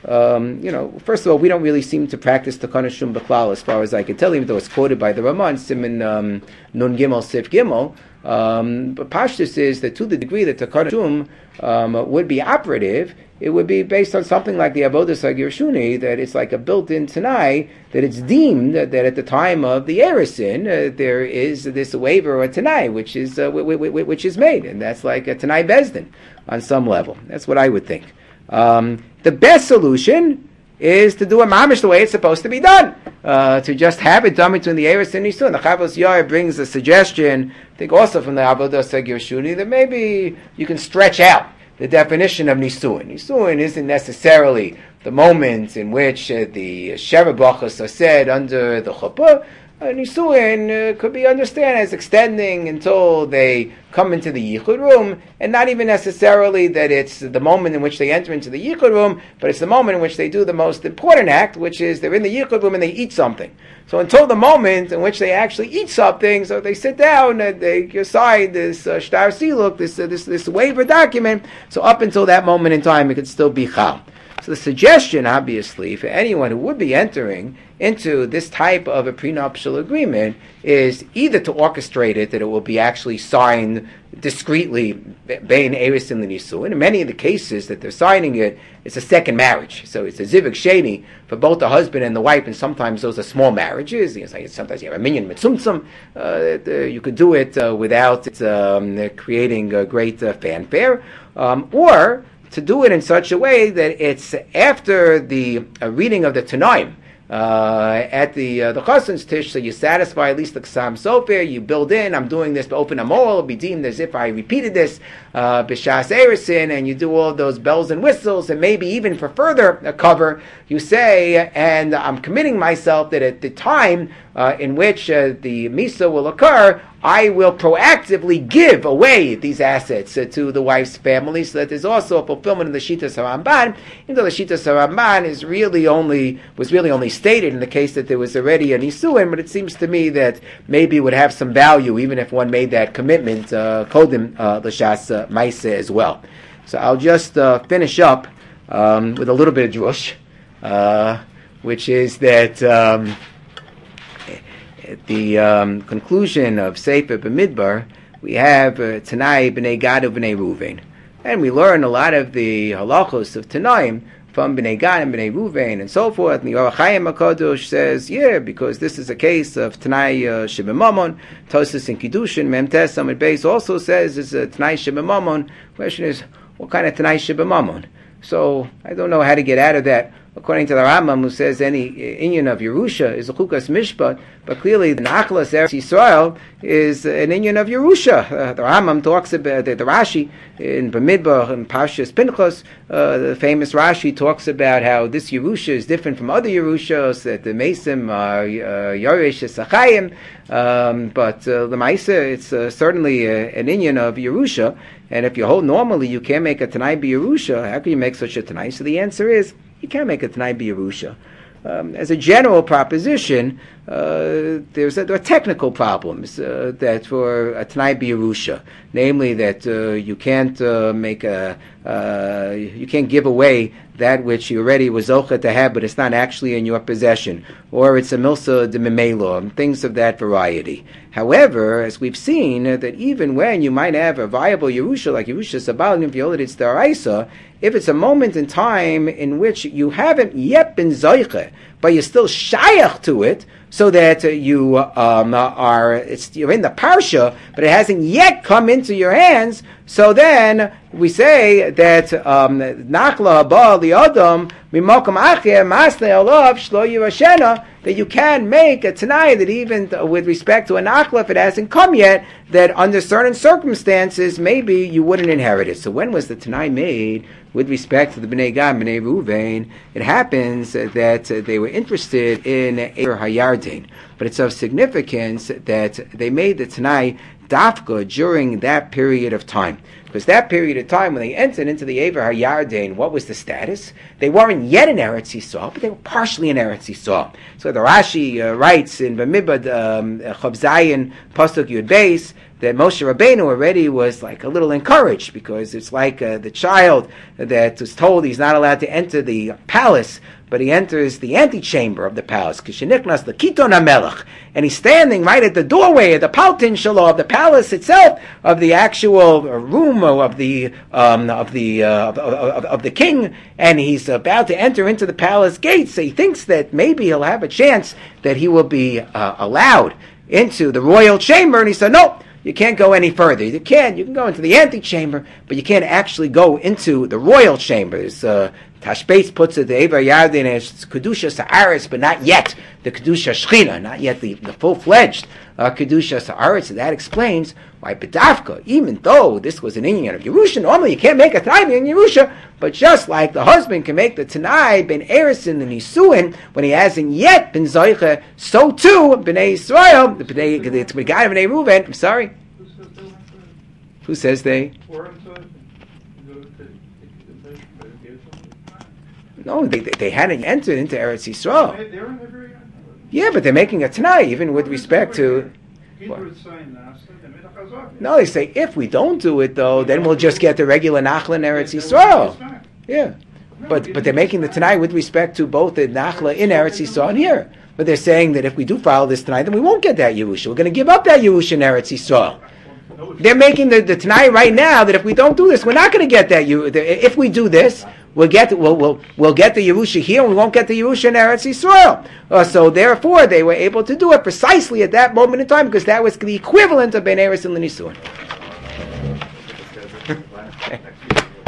Um, you know, first of all, we don't really seem to practice Takana Shum B'chlal as far as I can tell, even though it's quoted by the Ramah, Siman um, Nun Gimel Sif Gimel. Um, but Pashtus is that to the degree that Takana Shum um, would be operative, it would be based on something like the Avodas HaGirshuni, that it's like a built-in Tanai, that it's deemed that, that at the time of the Erisin, uh, there is this waiver or a Tanai, which is uh, w- w- w- which is made, and that's like a Tanai Bezdin on some level. That's what I would think. Um, the best solution is to do a mamish the way it's supposed to be done, uh, to just have it done between the Eris and Nisun. The Chavos Yair brings a suggestion, I think also from the Avodas HaGirshuni, that maybe you can stretch out the definition of Nisuin. Nisuin isn't necessarily the moment in which uh, the Sheva Brachos are said under the Chuppah. Uh, Nisuin uh, could be understood as extending until they come into the Yichud room, and not even necessarily that it's the moment in which they enter into the Yichud room, but it's the moment in which they do the most important act, which is they're in the Yichud room and they eat something. So until the moment in which they actually eat something, so they sit down and they sign this uh, Shtar Siluk, this, uh, this this waiver document, so up until that moment in time it could still be Chal. So the suggestion, obviously, for anyone who would be entering into this type of a prenuptial agreement is either to orchestrate it, that it will be actually signed discreetly, bein eris in the nisu. And in many of the cases that they're signing it, it's a second marriage. So it's a zivik sheni for both the husband and the wife, and sometimes those are small marriages. Sometimes you have a minyan mitzumtzum. Uh, you could do it uh, without it, um, creating a great uh, fanfare. Um, or to do it in such a way that it's after the uh, reading of the Tanaim uh, at the uh, the Chassan's Tish, so you satisfy at least the Ksam Sofer, you build in, I'm doing this to open a mole, it'll be deemed as if I repeated this, uh, B'Shas Erisin, and you do all those bells and whistles, and maybe even for further uh, cover, you say, and I'm committing myself that at the time uh, in which uh, the Misa will occur, I will proactively give away these assets uh, to the wife's family, so that there's also a fulfillment of the Shitas HaRamban, even though the Shitas HaRamban is really only was really only stated in the case that there was already an Isuin, but it seems to me that maybe it would have some value even if one made that commitment, uh, Kodim uh, L'Shas uh, Maisa as well. So I'll just uh, finish up um, with a little bit of drush, uh, which is that Um, At the um, conclusion of Sefer B'Midbar, we have uh, Tanai B'nai Gad and B'nai Ruvain. And we learn a lot of the halachos of Tanaim from B'nai Gad and B'nai Ruvain and so forth. And the Orach Chaim HaKadosh says, yeah, because this is a case of Tanai uh, Shebemamon, Tosas in Kiddushin, Memtes Amid Beis also says it's a Tanai Shebemamon. Question is, what kind of Tanai Shebemamon? So I don't know how to get out of that. According to the Rambam, who says any inyan of Yerusha is a chukas mishpat, but clearly the Nachlas Eretz Yisrael is an inyan of Yerusha. Uh, the Rambam talks about the, the Rashi in Bamidbar and Parshas Pinchas. Uh, the famous Rashi talks about how this Yerusha is different from other Yerushas, that the Mesim are uh, Yoresh Sachayim, um, but uh, the Maisa, it's uh, certainly uh, an inyan of Yerusha. And if you hold normally, you can't make a Tanai B'Yerusha. How can you make such a Tanai? So the answer is, you can't make a Tanai B'Yerusha. Um, as a general proposition, uh, there's a, there are technical problems uh, that for a Tanai B'Yerusha, namely that uh, you can't uh, make a uh, you can't give away that which you already was zocha to have, but it's not actually in your possession, or it's a milsa de memelo, things of that variety. However, as we've seen, uh, that even when you might have a viable Yerusha, like Yerusha Sabal Nivyolit Daraisa, if it's a moment in time in which you haven't yet been zoiche, but you're still shayach to it, so that uh, you um, are, it's, you're in the parsha, but it hasn't yet come into your hands. So then we say that nachla haba liadam mimakom acher masne alav shlo yirashena, that you can make a tanai that even uh, with respect to a nachla, if it hasn't come yet, that under certain circumstances maybe you wouldn't inherit it. So when was the tanai made? With respect to the B'nai Gad, B'nai Ruvain, it happens that uh, they were interested in Eber Hayarden, but it's of significance that they made the Tanai Dafka during that period of time. Because that period of time, when they entered into the Eber Hayarden, what was the status? They weren't yet in Eretz Yisrael, but they were partially in Eretz Yisrael. So the Rashi uh, writes in Bamidbar um, Chav Zayin Pasuk Yud Beis that Moshe Rabbeinu already was like a little encouraged, because it's like uh, the child that was told he's not allowed to enter the palace, but he enters the antechamber of the palace, Kishniknas the Kiton HaMelech, and he's standing right at the doorway of the Paltin Shalo, of the palace itself, of the actual room of the um, of the uh, of, of, of the king, and he's about to enter into the palace gates. So he thinks that maybe he'll have a chance that he will be uh, allowed into the royal chamber, and he said, no, you can't go any further. You can, you can go into the antechamber, but you can't actually go into the royal chamber. There's, uh, Tashbetz puts it, the Eber Yardin, as Kedusha Sa'aretz, but not yet the Kedusha Shechina, not yet the, the full-fledged uh, Kedusha Sa'aretz. So that explains why B'davka, even though this was an Inyan of Yerusha, normally you can't make a Tanai in Yerusha, but just like the husband can make the Tanai ben Erisin and Nisuin when he hasn't yet been Zoicha, so too B'nai Yisrael, the B'nai, the guy of B'nai Reuven, I'm sorry. Who says they? No, they they hadn't entered into Eretz Yisrael. Yeah, but they're making a Tanai, even with respect to... No, they say, if we don't do it, though, then we'll just get the regular Nachla in Eretz Yisrael. Yeah. But but they're making the Tanai with respect to both the Nachla in Eretz Yisrael and here. But they're saying that if we do follow this Tanai, then we won't get that Yerusha. We're going to give up that Yerusha in Eretz Yisrael. They're making the, the Tanai right now that if we don't do this, we're not going to get that Yerusha. If we do this, we'll get we'll we'll, we'll get the Yerusha here, and we won't get the Yerusha in Eretz Yisrael. Uh, so therefore, they were able to do it precisely at that moment in time, because that was the equivalent of Ben Eretz and Nisuin.